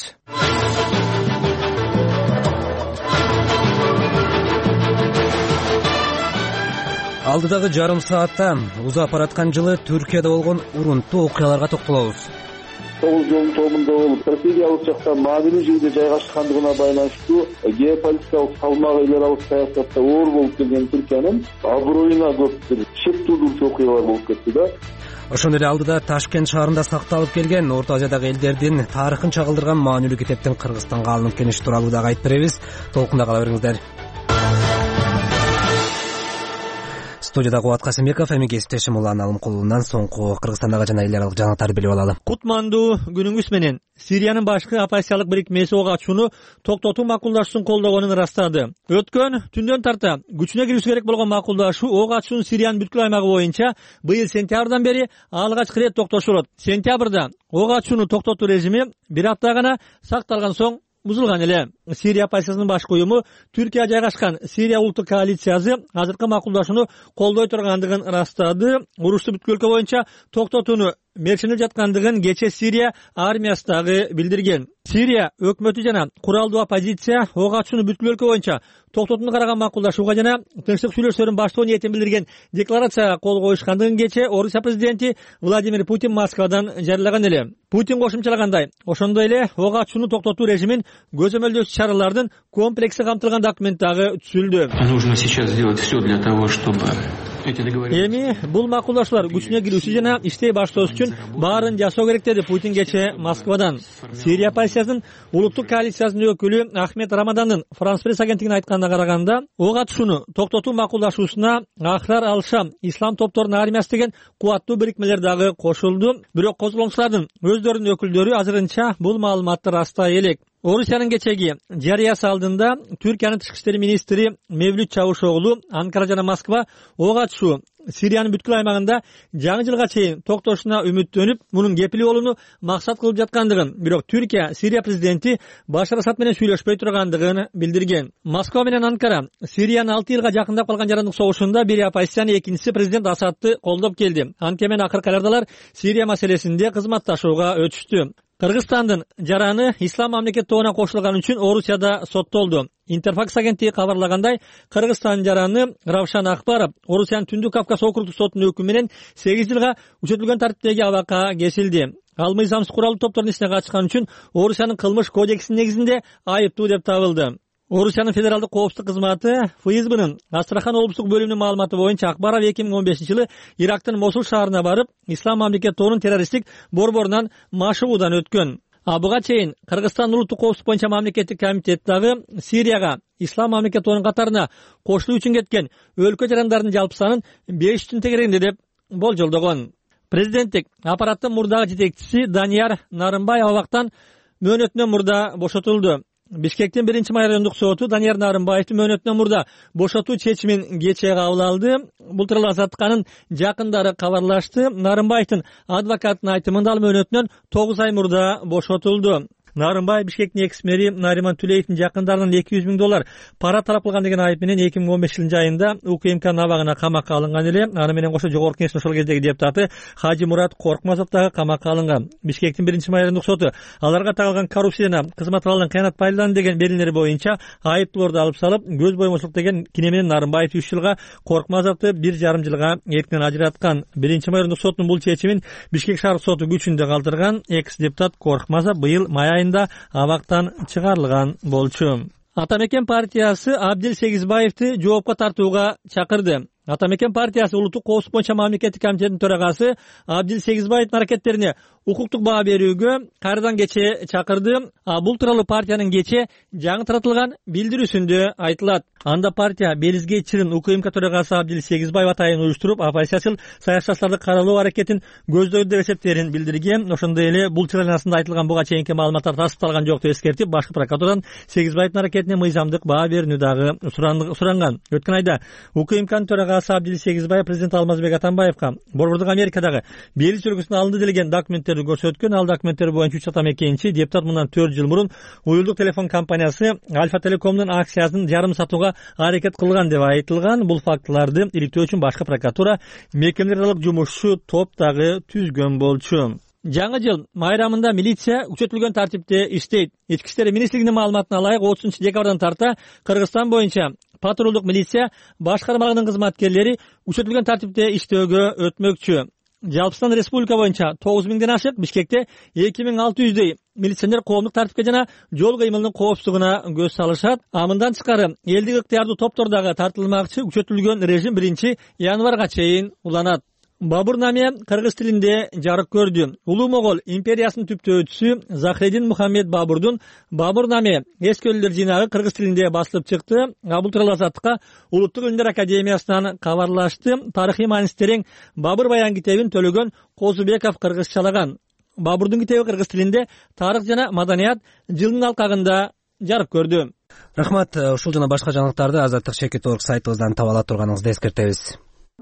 Алдыдагы жарым саатта узап бараткан жылы Түркияда болгон урунттуу окуяларга токтолобуз. 9 жылдын тобунда болуп, стратегиялык жактан маанилүү жерде жайгашкандыгына байланыштуу геополитикалык салмагы эл аралык саясатта оор болуп келген Түркиянын аброюна көп бир шек туудуруучу окуялар болуп кетти да. Ошондой эле алдыда Ташкент шаарында сакталып келген Орто Азиядагы элдердин тарыхын чагылдырган маанилүү китептин Кыргызстанга алынып келиши тууралуу дагы айтып беребиз. Толкунда кала бериңиздер. Студияда Кубат Касымбеков, эми кесиптешим Улан Алымкулунан соңку Кыргызстандагы жана эл аралык жаңылыктарды билип алалы. Кутмандуу күнүңүз менен Сириянын башкы оппозициялык бирикмеси ок ачууну токтотуу макулдашуусун колдогонун ырастады. Өткөн түндөн тарта күчүнө кирүүсү керек болгон макулдашуу ок ачуунун Сириянын бүткүл аймагы боюнча быйыл сентябрдан бери алгачкы ирет токтошулат. Сентябрда ок ачууну токтотуу режими бир апта гана сакталган соң бузулган эле. Сирия оппозициясынын башкы уюму Түркия жайгашкан Сирия улуттук коалициясы азыркы макулдашууну колдой тургандыгын ырастады. Урушту бүткүл өлкө боюнча токтотууну мерчинип жаткандыгын кече Сирия армиясы дагы билдирген. Сирия өкмөтү жана куралдуу оппозиция ок ачууну бүткүл өлкө боюнча токтотууну караган макулдашууга жана тынчтык сүйлөшүүлөрүн баштоо ниетин билдирген декларацияга кол коюшкандыгын кече Орусия президенти Владимир Путин Москвадан жарыялаган эле. Путин кошумчалагандай, ошондой эле ок ачууну токтотуу режимин көзөмөлдөөчү чаралардын комплекси камтылган документ дагы түзүлдү. Нужно сейчас сделать все для того, чтобы эми бул макулдашуулар күчүнө кирүүсү жана иштей баштоосу үчүн баарын жасоо керек деди Путин кече Москвадан. Сирия оппозициясынын улуттук коалициясынын өкүлү Ахмед Рамадандын Франс пресс агенттигине айтканына караганда, ок ачууну токтотуу макулдашуусуна Ахрар ал-Шам ислам топторунун армиясы деген кубаттуу бирикмелер дагы кошулду. Бирок козголоңчулардын өздөрүнүн өкүлдөрү азырынча бул маалыматты растай элек. Орусиянын кечеги жарыясы алдында Түркиянын тышкы иштер министри Мевлют Чавушоглу Анкара жана Москва ок ачуу Сириянын бүткүл аймагында жаңы жылга чейин токтошуна үмүттөнүп, мунун кепили болууну максат кылып жаткандыгын, бирок Түркия Сирия президенти Башар Асад менен сүйлөшпөй тургандыгын билдирген. Москва менен Анкара Сириянын 6 жылга жакындап калган жарандык согушунда бири оппозициянын, экинчиси президент Асадты колдоп келди. Анткени акыркы айлардалар Сирия маселесинде кызматташууга өтүштү. Кыргызстандын жараны ислам мамлекет тобуна кошулганы үчүн Орусияда соттолду. Интерфакс агенттиги кабарлагандай, Кыргызстандын жараны Равшан Акбаров Орусиянын Түндүк Кавказ округдук сотунун өкүмү менен 8 жылга күчөтүлгөн тартиптеги абакка кесилди. Ал мыйзамсыз куралдуу топтордун исине качкан үчүн Орусиянын кылмыш кодексинин негизинде айыптуу деп табылды. Орусиянын федералдык коопсуздук кызматы ФСБнын Астрахан облустук бөлүмүнүн маалыматы боюнча Акбаров 2015-жылы Ирактын Мосул шаарына барып, ислам мамлекет тобунун террористтик борборунан машыгуудан өткөн. Буга чейин Кыргызстан улуттук коопсуздук боюнча мамлекеттик комитет дагы Сирияга ислам мамлекет тобунун катарына кошулуу үчүн кеткен өлкө жарандардын жалпы санын 500 тегерегинде деп болжолдогон. Президенттик аппараттын мурдагы жетекчиси Данияр Нарымбаев абактан мөөнөтүнөн мурда бошотулду. Бишкектин 1-май райондук соту Данияр Нарымбаевдин мөөнөтүнөн мурда бошотуу чечимин кече кабыл алды. Бул тууралуу Азаттыканын жакындары кабарлашты. Нарымбаевдин адвокатынын айтымында ал мөөнөтүнөн 9 ай мурда бошотулду. Нарымбай Бишкектин экс мэри Нариман Түлеевдин жакындарынан $200,000 пара талап кылган деген айып менен 2015 жылдын айында УКМКнын абагына камакка алынган эле. Аны менен кошо жогорку кеңештин ошол кездеги депутаты Хажи Мурат Коркмазов дагы камакка алынган. Бишкектин 1-майрындык соту аларга тагылган коррупция жана кызмат абалдан кыянат пайдаланды деген берилери боюнча айыптууларды алып салып, көз боюмчулук деген кине менен Нарымбаев 3 жылга, Коркмазовду 1,5 жылга эркинен ажыраткан. 1-майрындык соттун бул чечимин Бишкек шаардык соту күчүндө калтырган. Экс депутат Коркмазов быйыл май айында абактан чыгарылган болчу. Атамекен партиясы Абдил Сегизбаевди жоопко тартууга чакырды. Атамекен партиясы улуттук коопсуздук боюнча мамлекеттик комитеттин төрагасы Абдил Сегизбаевдин аракеттерине укуктук баа берүүгө кайрадан кечээ чакырды. Бул тууралуу партиянын кечээ жаңы таратылган билдирүүсүндө айтылат. Анда партия Белизге Чирин УКМК төрагасы Абдил Сегизбаев атайын уюштуруп, оппозициячыл саясатчыларды каралоо аракетин көздөйдү деп эсептерин билдирген. Ошондой эле бул чыгармасында айтылган буга чейинки маалыматтар тастыкталган жок деп эскертип, башкы прокуратурадан Сегизбаевдин аракетине мыйзамдык баа берүүнү дагы суранган. Өткөн айда УКМКнын төрагасы Абдил Сегизбаев президент Алмазбек Атамбаевга Борбордук Америкадагы Белиз өлкөсүнө алынды делген документтерди көрсөткөн. Ал документтер боюнча 3 атамекенчи депутат мындан 4 жыл мурун уюлдук телефон компаниясы Альфа Телекомдун акциясын жарым сатууга аракет кылган деп айтылган. Бул фактыларды иликтөө үчүн башкы прокуратура мекемелер аралык жумушчу топ дагы түзгөн болчу. Жаңы жыл майрамында милиция күчөтүлгөн тартипте иштейт. Ички иштер министрлигинин маалыматына ылайык 30 декабрдан тарта Кыргызстан боюнча патрулдук милиция башкармалыгынын кызматкерлери күчөтүлгөн тартипте иштөөгө өтмөкчү. Жалпысынан республика боюнча 9000ден ашык, Бишкекте 2600дөй милиционер коомдук тартипке жана жол кыймылынын коопсуздугуна көз салышат. Мындан тышкары элдик ыктыярдуу топтор дагы тартылмакчы. Күчөтүлгөн режим 1-январга чейин уланат. Бабурнаме кыргыз тилинде жарык көрдү. Улуу Могол империясынын түптөөчүсү Захредин Мухаммед Бабурдун Бабурнаме эскөлдөр жыйнагы кыргыз тилинде басылып чыкты. Бул тууралуу Азаттыкка Улуттук илимдер академиясынан кабарлашты. Тарыхый мааниси терең Бабур баян китебин Төлөгөн Козубеков кыргызчалаган. Бабурдун китеби кыргыз тилинде тарых жана маданият жылдын алкагында жарык көрдү. Рахмат. Ушул жана башка жаңылыктарды Азаттык Чекит.org сайтыбыздан таба ала турганыңызды эскертебиз.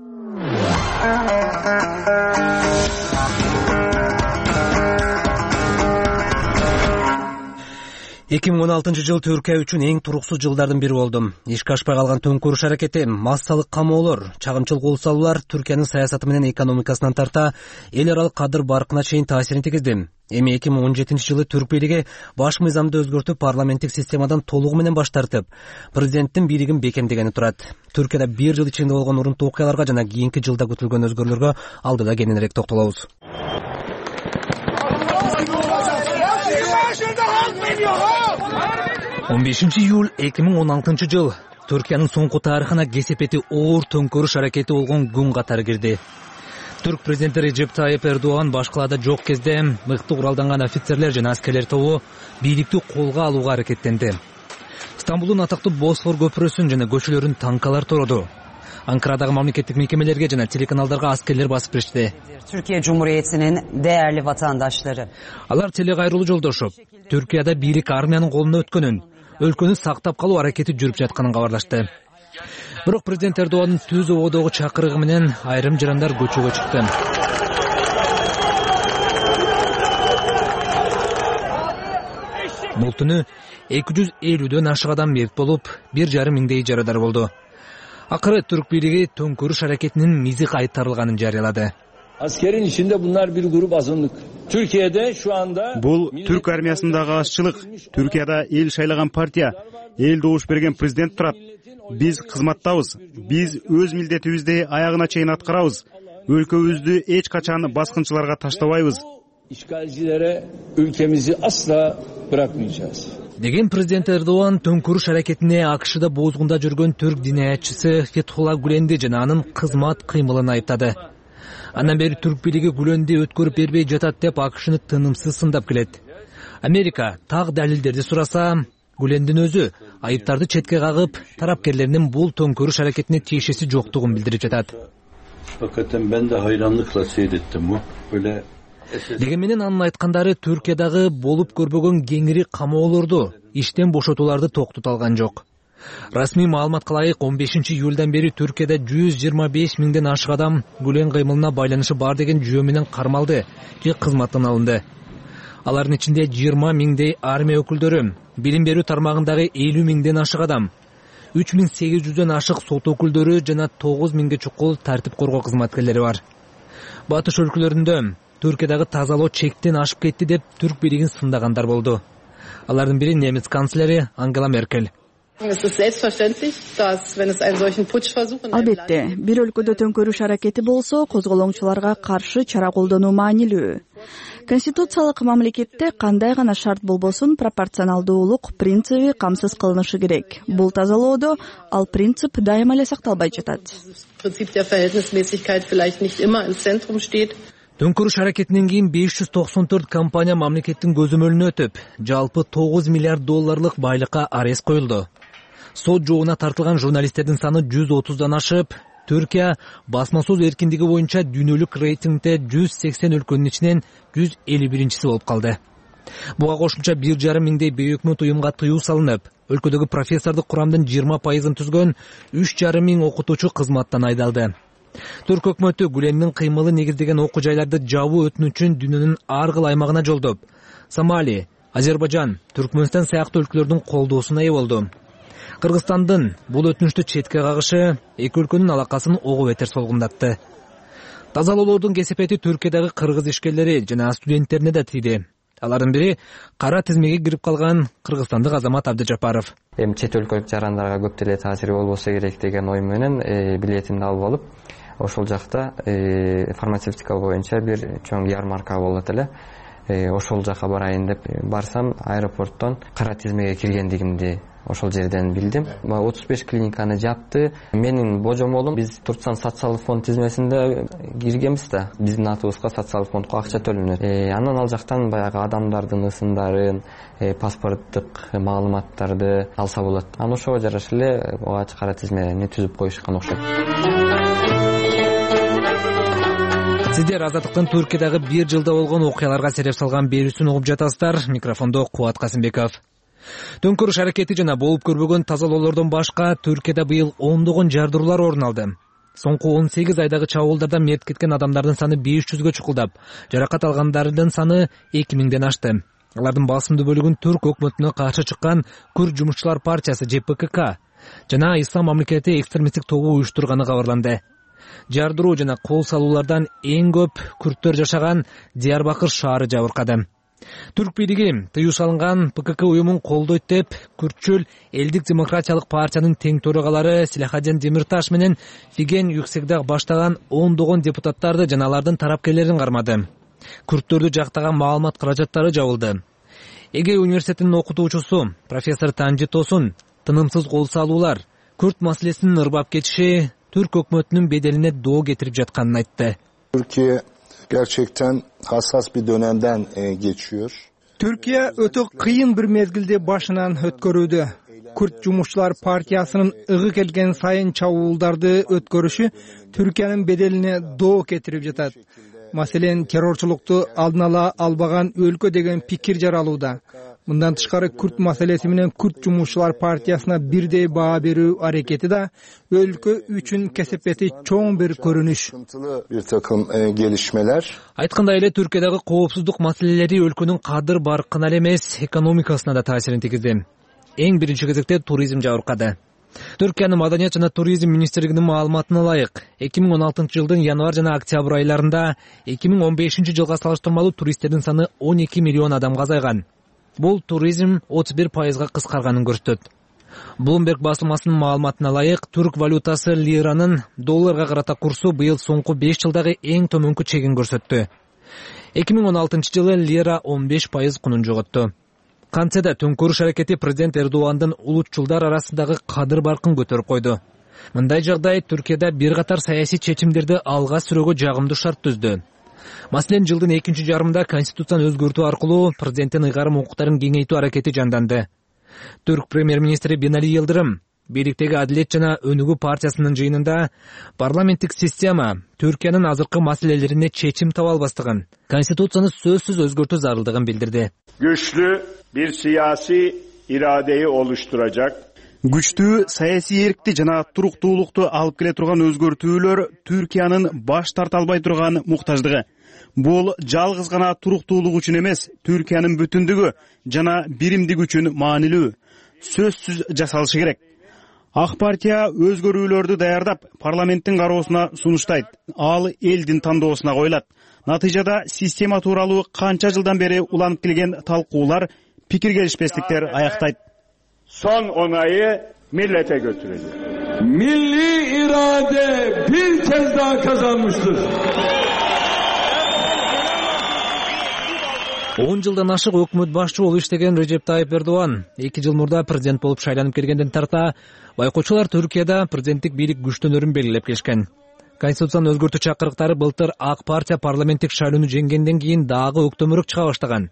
2016 жыл Түркия үчүн эң туруксуз жылдардын бири болду. Ишке ашпай калган төңкөрүш аракети, массалык камоолор, чагымчыл кол салуулар Түркиянын саясаты менен экономикасынан тарта эл аралык кадыр баркына чейин таасирин тийгизди. Эми 2017 жылы түрк бийлиги баш мыйзамды өзгөртүп, парламенттик системадан толугу менен баш тартып, президенттин бийлигин бекемдегени турат. Түркияда 1 жыл ичинде болгон урунтуу окуяларга жана кийинки жылда күтүлгөн өзгөрүүлөргө алдыда кененирээк токтолобуз. 15 июль 2016 жыл Түркиянын соңку тарыхына кесепети оор төңкөрүш аракети болгон күн катары кирди. Түрк президенти Реджеп Тайып Эрдоган башкалада жок кезде мыкты куралданган офицерлер жана аскерлер тобу бийликти колго алууга аракеттенди. Стамбулдун атактуу Босфор көпүрөсүн жана көчөлөрүн танкалар тороду. Анкарадагы мамлекеттик мекемелерге жана телеканалдарга аскерлер басып киришти. Türkiye Cumhuriyeti'nin değerli vatandaşları. Алар телегайрылуу жолдошуп, Түркияда бийлик армиянын колуна өткөнүн, өлкөнү сактап калуу аракети жүрүп жатканын кабарлашты. Бирок президент Эрдоганын түз ободогу чакырыгы менен айрым жарандар көчөгө чыкты. Бул түнү 250дөн ашык адам мерт болуп, 1,5 миңдей жарадар болду. Акыры Türk бийлиги төңкөрүш аракетинин мизи кайтарылганын жарыялады. Askerin içinde bunlar bir grup azınlık. Türkiye'de şu anda Бул түрк армиясындагы азчылык. Түркияда эл шайлаган партия, эл добуш берген президент турат. Биз кызматтабыз. Биз өз милдетибизди аягына чейин аткарабыз. Өлкөбүздү эч качан баскынчыларга таштабайбыз. işgalcilere ülkemizi asla bırakmayacağız. Деген президент Эрдоган төңкөрүш аракетине АКШда бозгунда жүргөн түрк диниятчысы Фетхулла Гүленди жана анын кызмат кыймылын айыптады. Андан бери түрк бийлиги Гүленди өткөрүп бербей жатат деп АКШны тынымсыз сындап келет. Америка так далилдерди сураса, Гүлендин өзү айыптарды четке кагып, тарапкерлеринин бул төңкөрүш аракетине тиешеси жоктугун билдирип жатат. Hakikaten ben de hayranlıkla seyrettim bu. Böyle Деген менен анын айткандары Түркиядагы болуп көрбөгөн кеңири камоолорду, иштен бошотууларды токтото алган жок. Расмий маалыматка ылайык 15 июлдан бери Түркияда 125 миңден ашык адам Гүлен кыймылына байланышы бар деген жүйө менен кармалды же кызматтан алынды. Алардын ичинде 20 миңдей армия өкүлдөрү, билим берүү тармагындагы 50 миңден ашык адам, 3800дөн ашык сот өкүлдөрү жана 9 миңге чукул тартип коргоо кызматкерлери бар. Батыш өлкөлөрүндө Түркиядагы тазалоо чектен ашып кетти деп түрк бийлигин сындагандар болду. Алардын бири немец канцлери Ангела Меркель. Албетте, бир өлкөдө төңкөрүш аракети болсо, козголоңчуларга каршы чара колдонуу маанилүү. Конституциялык мамлекетте кандай гана шарт болбосун пропорционалдуулук принциби камсыз кылынышы керек. Бул тазалоодо ал принцип дайыма эле сакталбай жатат. Төңкөрүш аракетинен кийин 594 компания мамлекеттин көзөмөлүнө өтүп, жалпы 9 миллиард долларлык байлыкка арест коюлду. Сот жообуна тартылган журналисттердин саны 130дан ашып, Түркия басма сөз эркиндиги боюнча дүйнөлүк рейтингде 180 өлкөнүн ичинен 151-чиси болуп калды. Буга кошумча 1,5 миңдей бейөкмөт уюмга тыюу салынып, өлкөдөгү профессордук курамдын 20%-ын түзгөн 3,5 миң окутуучу кызматтан айдалды. Түрк өкмөтү Гүлендин кыймылы негиздеген окуу жайларды жабуу өтүнүчүн дүйнөнүн ар кыл аймагына жолдоп, Сомали, Азербайжан, Түркмөнстан сыяктуу өлкөлөрдүн колдоосуна ээ болду. Кыргызстандын бул өтүнүштү четке кагышы эки өлкөнүн алакасын ого бетер солгундатты. Тазалоолордун кесепети Түркиядагы кыргыз ишкерлери жана студенттерине да тийди. Алардын бири кара тизмеге кирип калган кыргызстандык Азамат Абдыжапаров. Чет өлкөлүк жарандарга көп деле таасири болбосо керек деген ой менен билетимди алып алып, ошол жакта фармацевтика боюнча бир чоң ярмарка болот эле. Ошол жака барайын деп барсам, аэропорттон кара тизмеге киргендигимди ошол жерден билдим. 35 клиниканы жапты. Менин божомолум, биз Туркстан социалдык фонд тизмесинде киргенбиз да. Биздин атыбызга социалдык фондко акча төлөнөт. Анан ал жактан баягы адамдардын ысымдарын, паспорттук маалыматтарды алса болот. Анан ошого жараша эле кара тизмени түзүп коюшкан окшойт. Сиздер Азаттыктын Түркиядагы 1 жылда болгон окуяларга сереп салган берүүсүн угуп жатасыздар. Микрофондо Кубат Касымбеков. Төңкөрүш аракети жана болуп көрбөгөн тазалоолордон башка Түркияда быйыл ондогон жардыруулар орун алды. Соңку 18 айдагы чабуулдарда мерт кеткен адамдардын саны 500гө чукулдап, жаракат алгандардын саны 2000ден ашты. Алардын басымдуу бөлүгүн түрк өкмөтүнө каршы чыккан Күрд жумушчулар партиясы ЖПКК жана Ислам мамлекети экстремисттик тобу уюштурганы кабарланды. Жардыруу жана кол салуулардан эң көп күрттөр жашаган Диярбакыр шаары жабыркады. Түрк бийлиги тыюу салынган ПКК уюмун колдойт деп, күртчүл Элдик демократиялык партиянын тең төрагалары Силахаден Демирташ менен Фиген Юксегдаг баштаган ондогон депутаттарды жана алардын тарапкерлерин кармады. Күрттөрдү жактаган маалымат каражаттары жабылды. Эге университетинин окутуучусу профессор Танжи Тосун тынымсыз кол салуулар, күрт маселесинин ырбап кетиши Türk hükümetinin bedeline doğu getirip жатканын айтты. Türkiye gerçekten hassas bir dönemden geçiyor. Türkiye ötө kıyın bir mezgilde başынан ötkөрүүдө. Kürt Jumuşçular Partiyasının ıgı kelgen sayın çabуулдарды ötkөрүшү Türkiye'nin bedeline doğu getirip жатат. Maselen terrorçuluktu aldın ala albagan өлkө деген pikir жаралууда. Bundan tышкары Kürt maselesi менен Kürt Jumuşçular Partiyasına birдей баа берүү аракети да өлкө үчүн кесепети чоң bir көрүнүш. Bir takım gelişmeler. Айткандай эле Түркиядагы коопсуздук маселелери өлкөнүн кадыр баркына эле эмес, экономикасына да таасирин тийгизди. Эң биринчи кезекте туризм жабыркады. Түркиянын Маданият жана туризм министрлигинин маалыматына ылайык, 2016 жылдын январь жана октябрь айларында 2015 жылга салыштырмалуу туристтердин саны 12 миллион адамга азайган. Бул туризм 31%га кыскарганын көрсөтөт. Bloomberg басылмасынын маалыматына ылайык, түрк валютасы лиранын долларга карата курсу быйыл соңку 5 жылдагы эң төмөнкү чегин көрсөттү. 2016 жылы лира 15% кунун жоготту. Кантсе да төңкөрүш аракети президент Эрдогандын улутчулдар арасындагы кадыр баркын көтөрүп койду. Мындай жагдай Түркияда бир катар саясий чечимдерди алга сүрөөгө жагымдуу шарт түздү. Маселен, жылдын экинчи жарымында конституцияны өзгөртүү аркылуу президенттин ыйгарым укуктарын кеңейтүү аракети жанданды. Түрк премьер-министри Бинали Йылдырым бийликтеги Адилет жана Өнүгүү партиясынын жыйынында парламенттик система Түркиянын азыркы маселелерине чечим таба албастыгын, конституцияны сөзсүз өзгөртүү зарылдыгын билдирди. Güçlü bir siyasi iradeyi oluşturacak. Күчтүү саясий эркти жана туруктуулукту алып келе турган өзгөртүүлөр Түркиянын баш тарта албай турган муктаждыгы. Бул жалгыз гана туруктуулук үчүн эмес, Түркиянын бүтүндүгү жана биримдиги үчүн маанилүү. Сөзсүз жасалышы керек. Ак партия өзгөрүүлөрдү даярдап, парламенттин кароосуна сунуштайт. Ал элдин тандоосуна коюлат. Натыйжада система тууралуу канча жылдан бери уланып келген талкуулар, пикир келишпестиктер аяктайт. Son onayı millete götürecek. Milli irade bir kez daha kazanmıştır. 10 жылдан ашык өкмөт башчы болуп иштеген Режеп Тайып Эрдоган 2 жыл мурда президент болуп шайланып келгенден тарта байкоочулар Түркияда президенттик бийлик күчтөнөрүн белгилеп келишкен. Конституцияны өзгөртүү чакырыктары былтыр ак партия парламенттик шайлоону жеңгенден кийин дагы өктөмүрөөк чыга баштаган.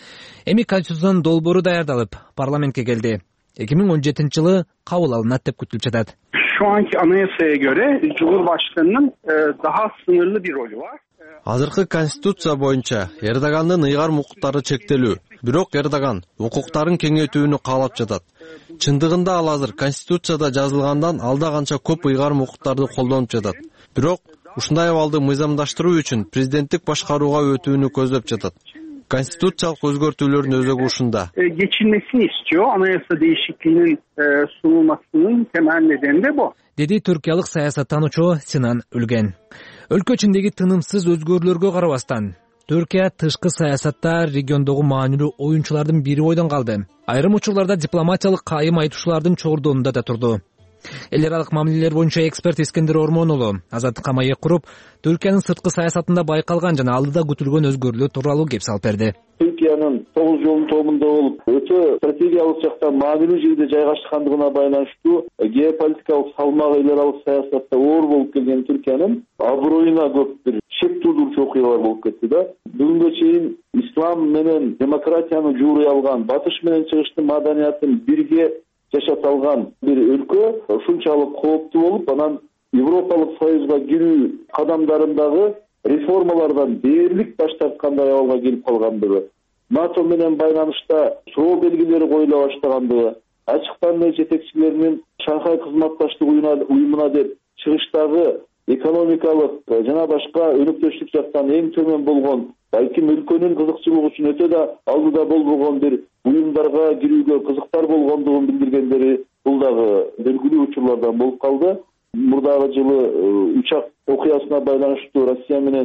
Эми Конституциянын долбоору даярдалып, парламентке келди. 2017-жылы кабыл алынат деп күтүлүп жатат. Şu anki anayasaya göre Cumhurbaşkanı'nın daha sınırlı bir rolü var. Азыркы конституция боюнча Эрдогандын ыйгарым укуктары чектелүү. Бирок Эрдоган укуктарын кеңейтүүнү каалап жатат. Чындыгында ал азыр конституцияда жазылгандан алда канча көп ыйгарым укуктарды колдонуп жатат. Бирок ушундай абалды мыйзамдаштыруу үчүн президенттик башкарууга өтүүнү көздөп жатат. Konstitutsiyalыk özgörtүүлөрдүн өзөгү ушунда. Geçilmesini istiyor. Anayasa değişikliğinin sunulmasının temel nedeni de bu. Dedi Türkiyalık саясаттануучу Синан Үлген. Өлкө ичиндеги тынымсыз өзгөрүүлөргө карабастан, Түркия тышкы саясатта региондогу маанилүү оюнчулардын бири бойдон калды. Айрым учурларда дипломатиялык кайым айтуучулардын чордонунда да турду. Эл аралык мамилелер боюнча эксперт Искендер Ормон уулу азаттыкка маек куруп, Түркиянын сырткы саясатында байкалган жана алдыда күтүлгөн өзгөрүүлөр тууралуу кеп салып берди. Türkiyanın 9 yolun tohumunda olup öte stratejiyalыk jaktan maanilүү жерде жайгашкандыгына байланыштуу geopolitikалык салмагы эл аралык саясатта оор болуп келген Түркиянын аброюна көп бир шек туудурчу окуялар болуп кетти да. Бүгүнгө чейин ислам менен демократияны жууруй алган, батыш менен чыгыштын маданиятын бирге жашата алган бир өлкө ушунчалык кооптуу болуп, анан Европалык Союзга кирүү кадамдарындагы реформалардан дээрлик баш тарткандай абалга келип калгандыгы, НАТО менен байланышта суроо белгилери коюла баштагандыгы, ачыктан эле жетекчилеринин Шанхай кызматташтык уюмуна деп чыгыштагы экономикалык жана башка өнөктөштүк жактан эң төмөн болгон, балким өлкөнүн кызыкчылыгы үчүн өтө да алдыда болбогон бир уюмдарга кирүүгө кызыктар болгондугун билдиргендери бул дагы белгилүү учурлардан болуп калды. Мурдагы жылы учак окуясына байланыштуу Россия менен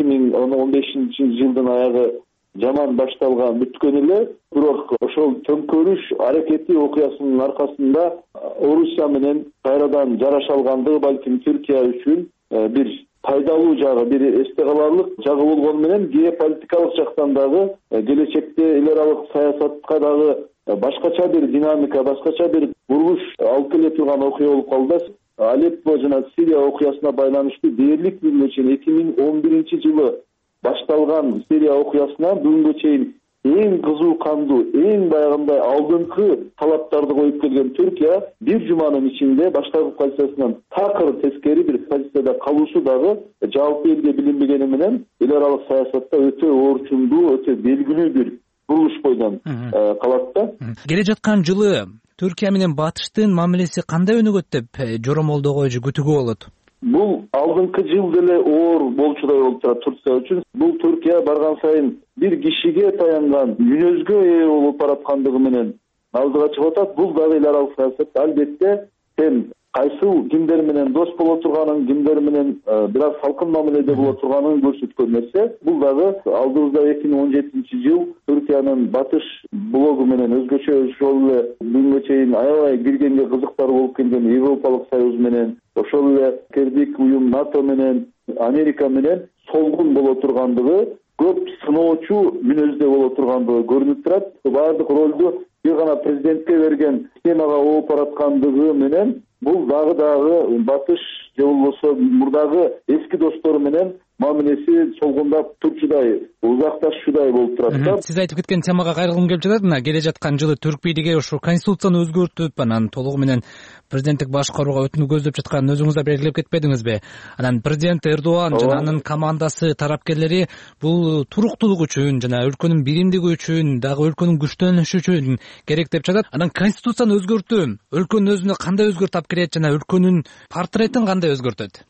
2015-жылдын аягы жаман башталган бүткөн эле, бирок ошол төңкөрүш аракети окуясынын аркасында Орусия менен кайрадан жараша алгандыгы балким Түркия үчүн бир пайдалуу жагы, бир эсте каларлык жагы болгону менен геополитикалык жактан дагы келечекте эл аралык саясатка дагы башкача бир динамика, башкача бир бурулуш алып келе турган окуя болуп калды. Алеппо жана Сирия окуясына байланыштуу дээрлик бүгүнгө чейин 2011-жылы башталган Сирия окуясынан бүгүнгө чейин эң кызуу кандуу, эң баягындай алдыңкы талаптарды коюп келген Түркия бир жуманын ичинде баштапкы позициясынан такыр тескери бир позицияда калуусу дагы жалпы элге билинбегени менен эл аралык саясатта өтө орчундуу, өтө белгилүү бир бурулуш бойдон калат да. Келе жаткан жылы Түркия менен батыштын мамилеси кандай өнүгөт деп жоромолдогой же күтүүгө болот? Бул алдыңкы жыл деле оор болчудай болуп турат Турция үчүн. Бул Түркия барган сайын бир кишиге таянган мүнөзгө ээ болуп бараткандыгы менен алдыга чыгып атат. Бул дагы эл аралык саясатта албетте сен кайсыл кимдер менен дос боло турганын, кимдер менен бир аз салкын мамиледе боло турганын көрсөткөн нерсе. Бул дагы алдыбызда 2017-жыл Түркиянын батыш блогу менен өзгөчө ошол эле бүгүнгө чейин аябай киргенге кызыктар болуп келген Европалык Союз менен, ошол эле кирдик уюм НАТО менен, Америка менен солгун боло тургандыгы, көп сыноочу мүнөздө боло тургандыгы көрүнүп турат. Баардык ролду бир гана президентке берген системага ооп бараткандыгы менен бул дагы батыш же болбосо мурдагы эски достору менен мамилеси солгундап турчудай, узакташчудай болуп турат да. Сиз айтып кеткен темага кайрылгым келип жатат. Мына келе жаткан жылы түрк бийлиги ушу конституцияны өзгөртүп, анан толугу менен президенттик башкарууга өтүүнү көздөп жатканын өзүңүз да белгилеп кетпедиңизби? Анан президент Эрдоган жана анын командасы, тарапкерлери бул туруктуулук үчүн жана өлкөнүн биримдиги үчүн, дагы өлкөнүн күчтөнүшү үчүн керек деп жатат. Анан конституцияны өзгөртүү өлкөнүн өзүнө кандай өзгөртүп алып келет жана өлкөнүн портретін кандай өзгөртөт?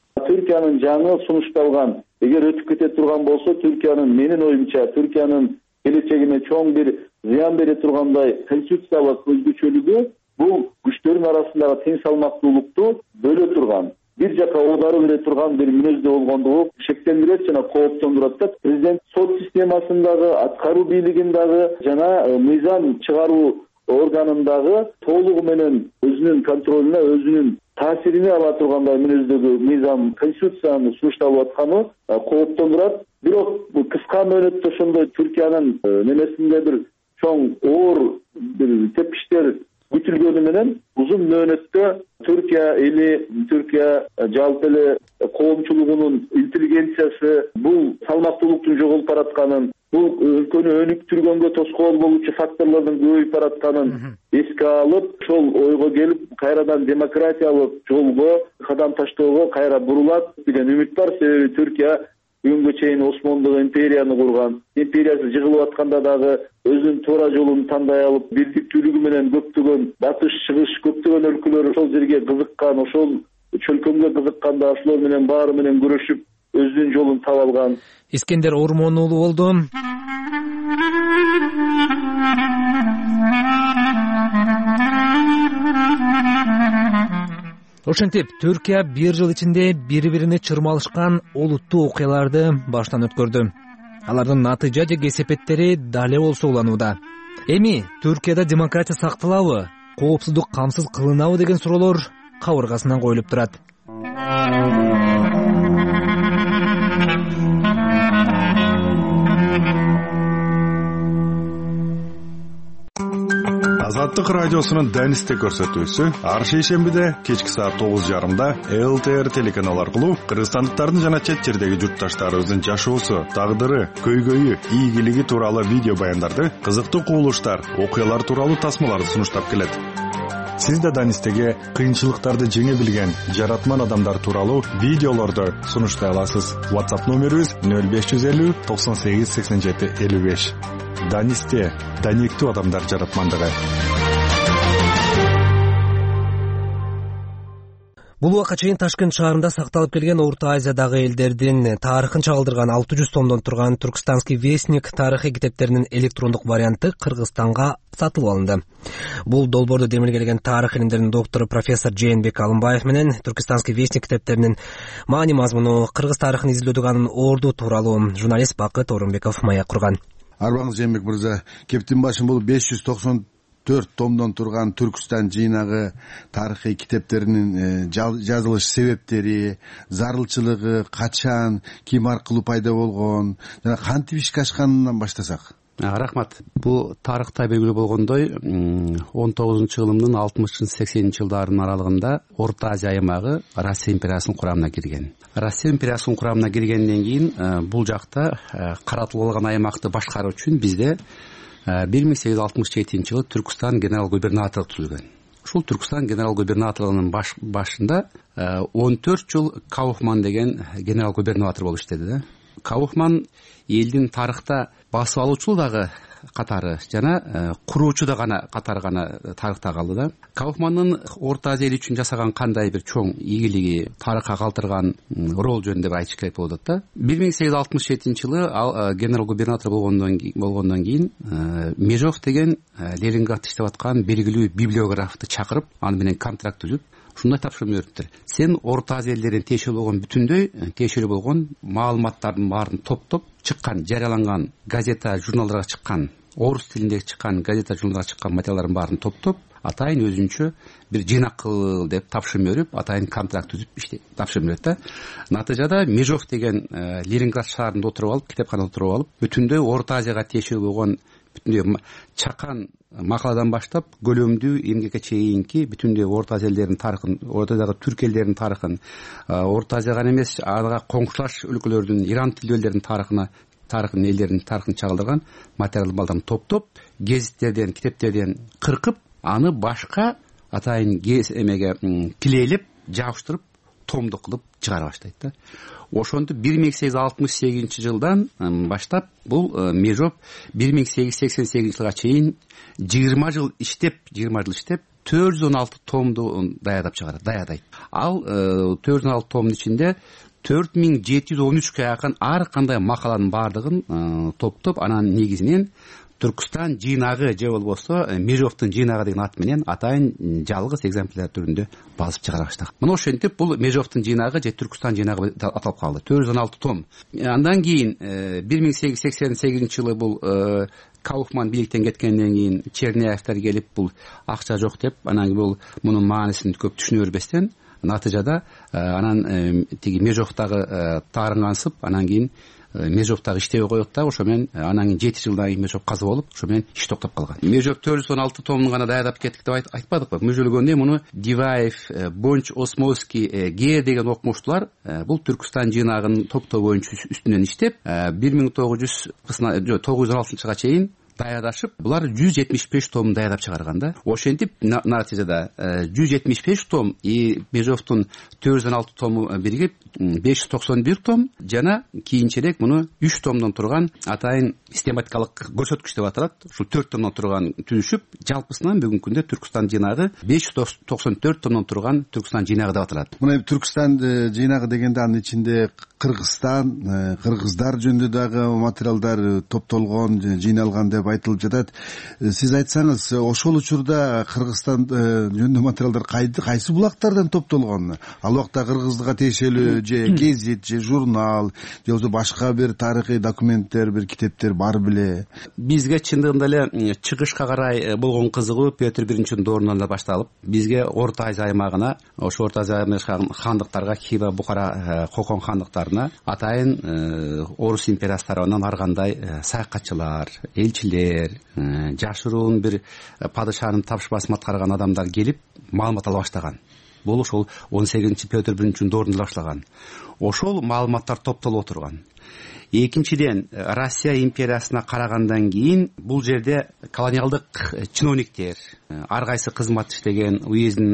Түркиянын жаңы сунушталган эгер өтүп кете турган болсо, Түркиянын менин оюмча Түркиянын келечегине чоң бир зыян бере тургандай конституциялык өзгөчөлүгү бул күчтөрдүн арасындагы тең салмактуулукту бөлө турган, бир жака оодару бере турган бир мүнөздө болгондугу шектендирет жана кооптондурат да. Президент сот системасындагы, аткаруу бийлигиндагы жана мыйзам чыгаруу органындагы толугу менен өзүнүн контролуна, өзүнүн таасирине ала тургандай мүнөздөгү мыйзам конституциянын сунушталып атканы кооптондурат. Бирок бул кыска мөөнөттө ошондой Түркиянын немесинде бир чоң оор бир тепкичтер күтүлгөнү менен узун мөөнөттө Түркия эли, Түркия жалпы эле коомчулугунун интеллигенциясы бул салмактуулуктун жоголуп баратканын, бул өлкөнү өнүктүргөнгө тоскоол болуучу факторлордун көбөйүп баратканын эске алып, ошол ойго келип, кайрадан демократиялык жолго кадам таштоого кайра бурулат деген үмүт бар. Себеби Түркия бүгүнгө чейин Осмондук империяны курган, империясы жыгылып атканда дагы өзүнүн туура жолун тандай алып, бирдиктүүлүгү менен көптөгөн батыш, чыгыш, көптөгөн өлкөлөр ошол жерге кызыккан, ошол чөлкөмгө кызыкканда ошолор менен баары менен күрөшүп өзүнүн жолун таап алган. Искендер Ормон уулу болду. Ошентип, Түркия бир жыл ичинде бири-бирине чырмалышкан олуттуу окуяларды баштан өткөрдү. Алардын натыйжа же кесепеттери дале болсо уланууда. Эми Түркияда демократия сакталабы, коопсуздук камсыз кылынабы деген суроолор кабыргасынан коюлуп турат. Азаттык радиосунун Данисте көрсөтүүсү ар шейшембиде кечки саат 9:30 ЛТР телеканалы аркылуу кыргызстандыктардын жана чет жердеги журтташтарыбыздын жашоосу, тагдыры, көйгөйү, ийгилиги тууралуу видео баяндарды, кызыктуу кубулуштар, окуялар тууралуу тасмаларды сунуштап келет. Сиз да Данистеге кыйынчылыктарды жеңе билген жаратман адамдар тууралуу видеолорду сунуштай аласыз. WhatsApp номерибиз 0550 98 87 55. Данисте, даниктүү адамдар жаратмандыгы. Бул убакка чейин Ташкент шаарында сакталып келген Орто Азиядагы элдердин тарыхын чагылдырган 600 томдон турган Түркистанский вестник тарыхый китептеринин электрондук варианты Кыргызстанга сатылып алынды. Бул долбоорду демилгелеген тарых илимдеринин доктору профессор Жээнбек Алымбаев менен Түркистанский вестник китептеринин маани мазмуну, кыргыз тарыхын изилдөөдөгү анын орду тууралуу журналист Бакыт Орунбеков маек курган. Арбаңыз Жээнбек мырза, кептин башын бул 594 томдон турган Түркстан жыйнагы тарыхый китептеринин жазылыш себептери, зарылчылыгы, качан, ким аркылуу пайда болгон жана кантип ишке ашканынан баштасак. Рахмат. Бул тарыхта белгилүү болгондой 19-жылымдын 60-80 жылдарынын аралыгында Орто Азия аймагы Россия империясынын курамына кирген. Россия империясынын курамына киргенден кийин бул жакта каратылып алган аймакты башкаруу үчүн бизде 1867-жылы Түркстан генерал-губернаторлугу түзүлгөн. Ушул Түркстан генерал-губернаторлугунун башында 14 жыл Кауфман деген генерал-губернатор болуп иштеди да. Кауфман элдин тарыхта басып алуучу дагы катары жана куруучу да гана катары гана тарыхта калды да. Кауфмандын Орто Азия үчүн жасаган кандай бир чоң ийгилиги, тарыхка калтырган рол жөнүндө айтыш керек болот да. 1867-жылы ал генерал-губернатор болгондон кийин Межов деген Ленинградта иштеп аткан белгилүү библиографты чакырып, аны менен контракт түзүп, ушундай тапшырма бериптир. Сен Орто Азия элдеринин тиешелүү болгон маалыматтардын баарын топтоп чыккан, жарыяланган газета, журналдарга чыккан, орус тилинде чыккан газета, журналдарга чыккан материалдардын баарын топтоп, атайын өзүнчө бир жыйнак кыл деп тапшырма берип, атайын контракт түзүп тапшырма берет да. Натыйжада Межов деген Ленинград шаарында отуруп алып, китепканада отуруп алып, бүтүндөй Орто Азияга тиешелүү болгон бүтүндөй чакан макаладан баштап көлөмдүү эмгекке чейинки бүтүндөй Орто Азия элдеринин тарыхын, Орто Азиядагы түрк элдеринин тарыхын, Орто Азияга эмес, ага коңшулаш өлкөлөрдүн, Иран тилдүү элдердин тарыхын, элдеринин тарыхын чагылдырган материал балдарын топтоп, гезиттерден, китептерден кыркып, аны башка атайын эмеге килейлеп, жабыштырып, томду кылып чыгара баштайт да. Ошондо 1868-жылдан баштап бул Межов 1888 жылга чейин 20 жыл иштеп 416 томду даядайт. Ал 416 томдун ичинде 4713 жакын ар кандай макаланын баардыгын топтоп, анан негизинен Түркістан жыйнагы же болбосо Межовдун жыйнагы деген ат менен атайын жалгыз экземпляр түрүндө басып чыгара баштаган. Мына ошентип бул Межовдун жыйнагы же Түркістан жыйнагы аталып калды. 416 том. Андан кийин 1888 жылы бул Кауфман бийликтен кеткенден кийин Черняевтер келип бул акча жок деп, анан бул мунун маанисин көп түшүнө бербестен натыйжада анан тиги Межовдагы таарынгансып, анан кийин Межовдагы иштебей коет да, ошо менен анан кийин 7 жылдан кийин Межов каза болуп, ошо менен иш токтоп калган. Межов 416 томун гана даядап кеттик деп айтпадыкпы? Мүжөлгөндө муну Диваев, Бонч, Осмовский, Ге деген окумуштуулар бул Түркістан жыйнагынын топтоо боюнча үстүнөн иштеп 1906-жылга чейин даядашып, булар 175 том даядап чыгарган да. Ошентип натыйжада 175 том Межовдун 416 тому биригип 591 том жана кийинчерээк муну 3 томдон турган атайын систематикалык көрсөткүч деп аталат. Ушул 4 томдон турган түзүшүп, жалпысынан бүгүнкү күндө Түркістан жыйнагы 594 томдон турган Түркістан жыйнагы деп аталат. Мына Түркістан жыйнагы дегенде анын ичинде Кыргызстан, кыргыздар жөнүндө дагы материалдар топтолгон, жыйналган деп айтылып жатат. Сиз айтсаңыз, ошол учурда Кыргызстан жөнүндө материалдар кайсы булактардан топтолгон? Ал убакта кыргыздыкка тиешелүү же гезит, же журнал, же болбосо башка бир тарыхый документтер, бир китептер бар беле? Бизге чындыгында эле чыгышка карай болгон кызыгуу Петр I доорунан башталып, бизге Орто Азия аймагына, ошо Орто Азия аймагындагы хандыктарга, Хива, Бухара, Кокон хандыктарына атайын Орус империясы тарабынан ар кандай саякатчылар, элчилер, жашыруун бир падышанын тапшырмасын аткарган адамдар келип маалымат ала баштаган. Бул ошол 18 Петр I доорунда баштаган. Ошол маалыматтар топтолуп отурган. Экинчиден, Россия империясына карагандан кийин бул жерде колониалдык чиновниктер, ар кайсы кызмат иштеген,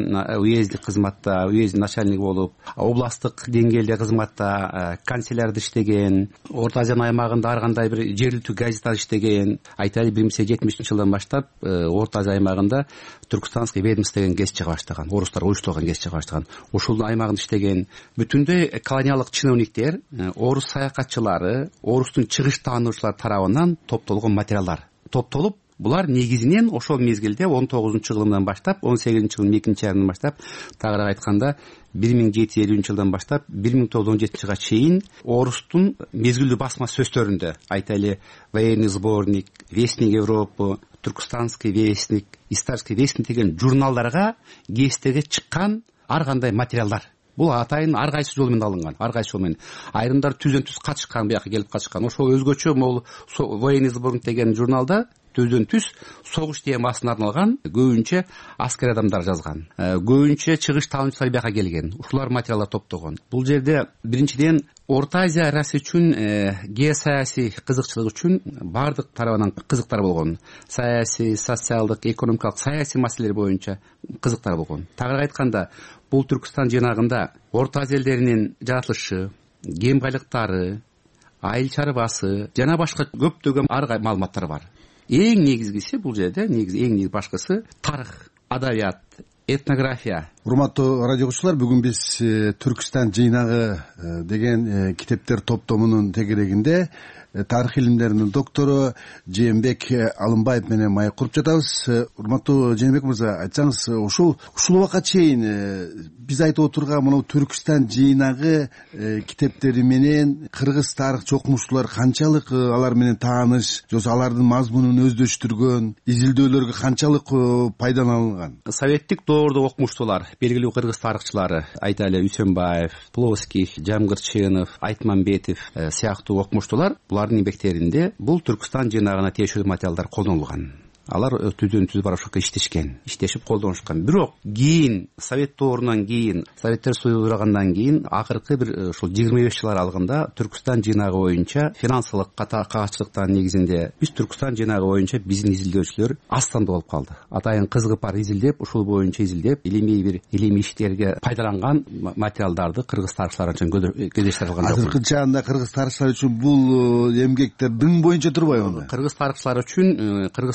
уездик кызматта, уездин начальниги болуп, областтык деңгээлде кызматта, канцелярда иштеген, Орто Азия аймагында ар кандай бир жергиликтүү газеттада иштеген. Айтайлы 1970-жылдан баштап Орто Азия аймагында Түркістанский ведомство деген гез чыга баштаган, орустар уюштурган гез чыга баштаган. Ошол аймагында иштеген бүтүндөй колониалдык чиновниктер, орус саякатчылары, орустун чыгыш таануучулар тарабынан топтолгон материалдар топтолуп, булар негизинен ошол мезгилде 19-жылдан баштап 18-жылдын экинчи жарымынан баштап, тагыраак айтканда 1750-жылдан баштап 1917-жылга чейин орустун мезгилдүү басма сөздөрүндө, айтайлы Военный сборник, Вестник Европы, Түркістанский вестник, Истарский вестник деген журналдарга гезиттерге чыккан ар кандай материалдар. Бул атайын ар кайсы жол менен алынган, ар кайсы жол менен. Айрымдар түздөн түз катышкан, бияка келип катышкан. Ошол өзгөчө могул Военный сборник деген журналда түздөн түз согуш темасына арналган көбүнчө аскер адамдар жазган. Көбүнчө чыгыш таануучулар бияка келген. Ушулар материалдар топтогон. Бул жерде биринчиден Орто Азия Россия үчүн геосаясий кызыкчылык үчүн бардык тарабынан кызыктар болгон. Саясий, социалдык, экономикалык, саясий маселелер боюнча кызыктар болгон. Тагыраак айтканда, бул Түркістан жыйнагында Орто Азия элдеринин жаратылышы, кем кайлыктары, айыл чарбасы жана башка көптөгөн ар кай маалыматтар бар. Эң негизгиси бул жерде, эң негизи башкысы тарых, адабият, этнография. Урматтуу радио угуучулар, бүгүн биз Түркістан жыйнагы деген китептер топтомунун тегерегинде тарых илимдеринин доктору Жээнбек Алымбаев менен маек куруп жатабыз. Урматтуу Жээнбек мырза, айтсаңыз, ушул убакка чейин биз айтып отурган мына Түркістан жыйнагы китептери менен кыргыз тарыхчы окумуштуулар канчалык алар менен тааныш, же алардын мазмунун өздөштүргөн, изилдөөлөргө канчалык пайдаланган? Советтик доордо окумуштуулар, белгилүү кыргыз тарыхчылары, айтайлы Үсөнбаев, Плоский, Жамгырчынов, Айтмамбетов сыяктуу окумуштуулар булардын эмгектеринде бул Түркістан жыйнагына тиешелүү материалдар колдонулган. Алар түздөн түз барып ошко иштешип колдонушкан. Бирок кийин Совет доорунан кийин, Советтер Союзу кургандан кийин акыркы бир ушул 25 жылдар алганда Түркістан жыйнагы боюнча финансылык кагачылыктын негизинде биз Түркістан жыйнагы боюнча биздин изилдөөчүлөр астанда болуп калды. Атайын кызыгып бар изилдеп, ушул боюнча изилдеп, илимий иштерге пайдаланган материалдарды кыргыз тарыхчылары үчүн көздөштүрүп алган. Азыркы чагында кыргыз тарыхчылары үчүн бул эмгектер дың боюнча турбайбы? Кыргыз тарыхчылары үчүн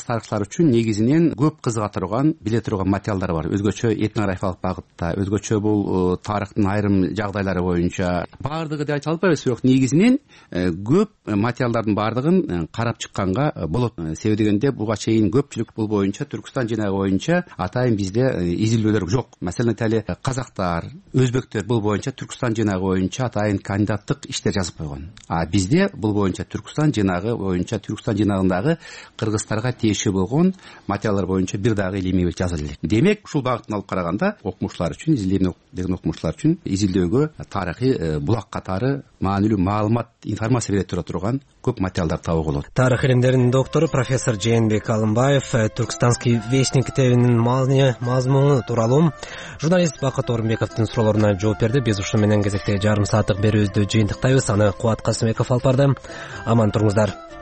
окумуштар үчүн негизинен көп кызыга турган, биле турган материалдар бар. Өзгөчө этнографиялык багытта, өзгөчө бул тарыхтын айрым жагдайлары боюнча баардыгы деп айта албайбыз, бирок негизинен көп материалдардын баардыгын карап чыкканга болот. Себеби дегенде буга чейин көпчүлүк бул боюнча Түркстан жинагы боюнча атайын бизде изилдөөлөр жок. Маселен айталы казактар, өзбектер бул боюнча Түркстан жинагы боюнча атайын кандидаттык иштер жазып койгон. А бизде бул боюнча Түркстан жинагы боюнча Түркстан жинагындагы кыргыздарга тиешелүү болгон материалдар боюнча бир дагы илимий жазылып элек. Демек, ушул багыттан алып караганда окумуштуулар үчүн, изилдөө деген окумуштуулар үчүн изилдөөгө тарыхый булак катары маанилүү маалымат, информация бере турган көп материалдар табууга болот. Тарых илимдеринин доктору профессор Жээнбек Алымбаев Түркстанский вестник китебинин мазмуну тууралуу журналист Бакыт Орунбековдун суроолоруна жооп берди. Биз ушуну менен кезекте жарым сааттык берүүбүздү жыйынтыктайбыз. Аны Кубат Касымбеков алып барды. Аман туруңуздар.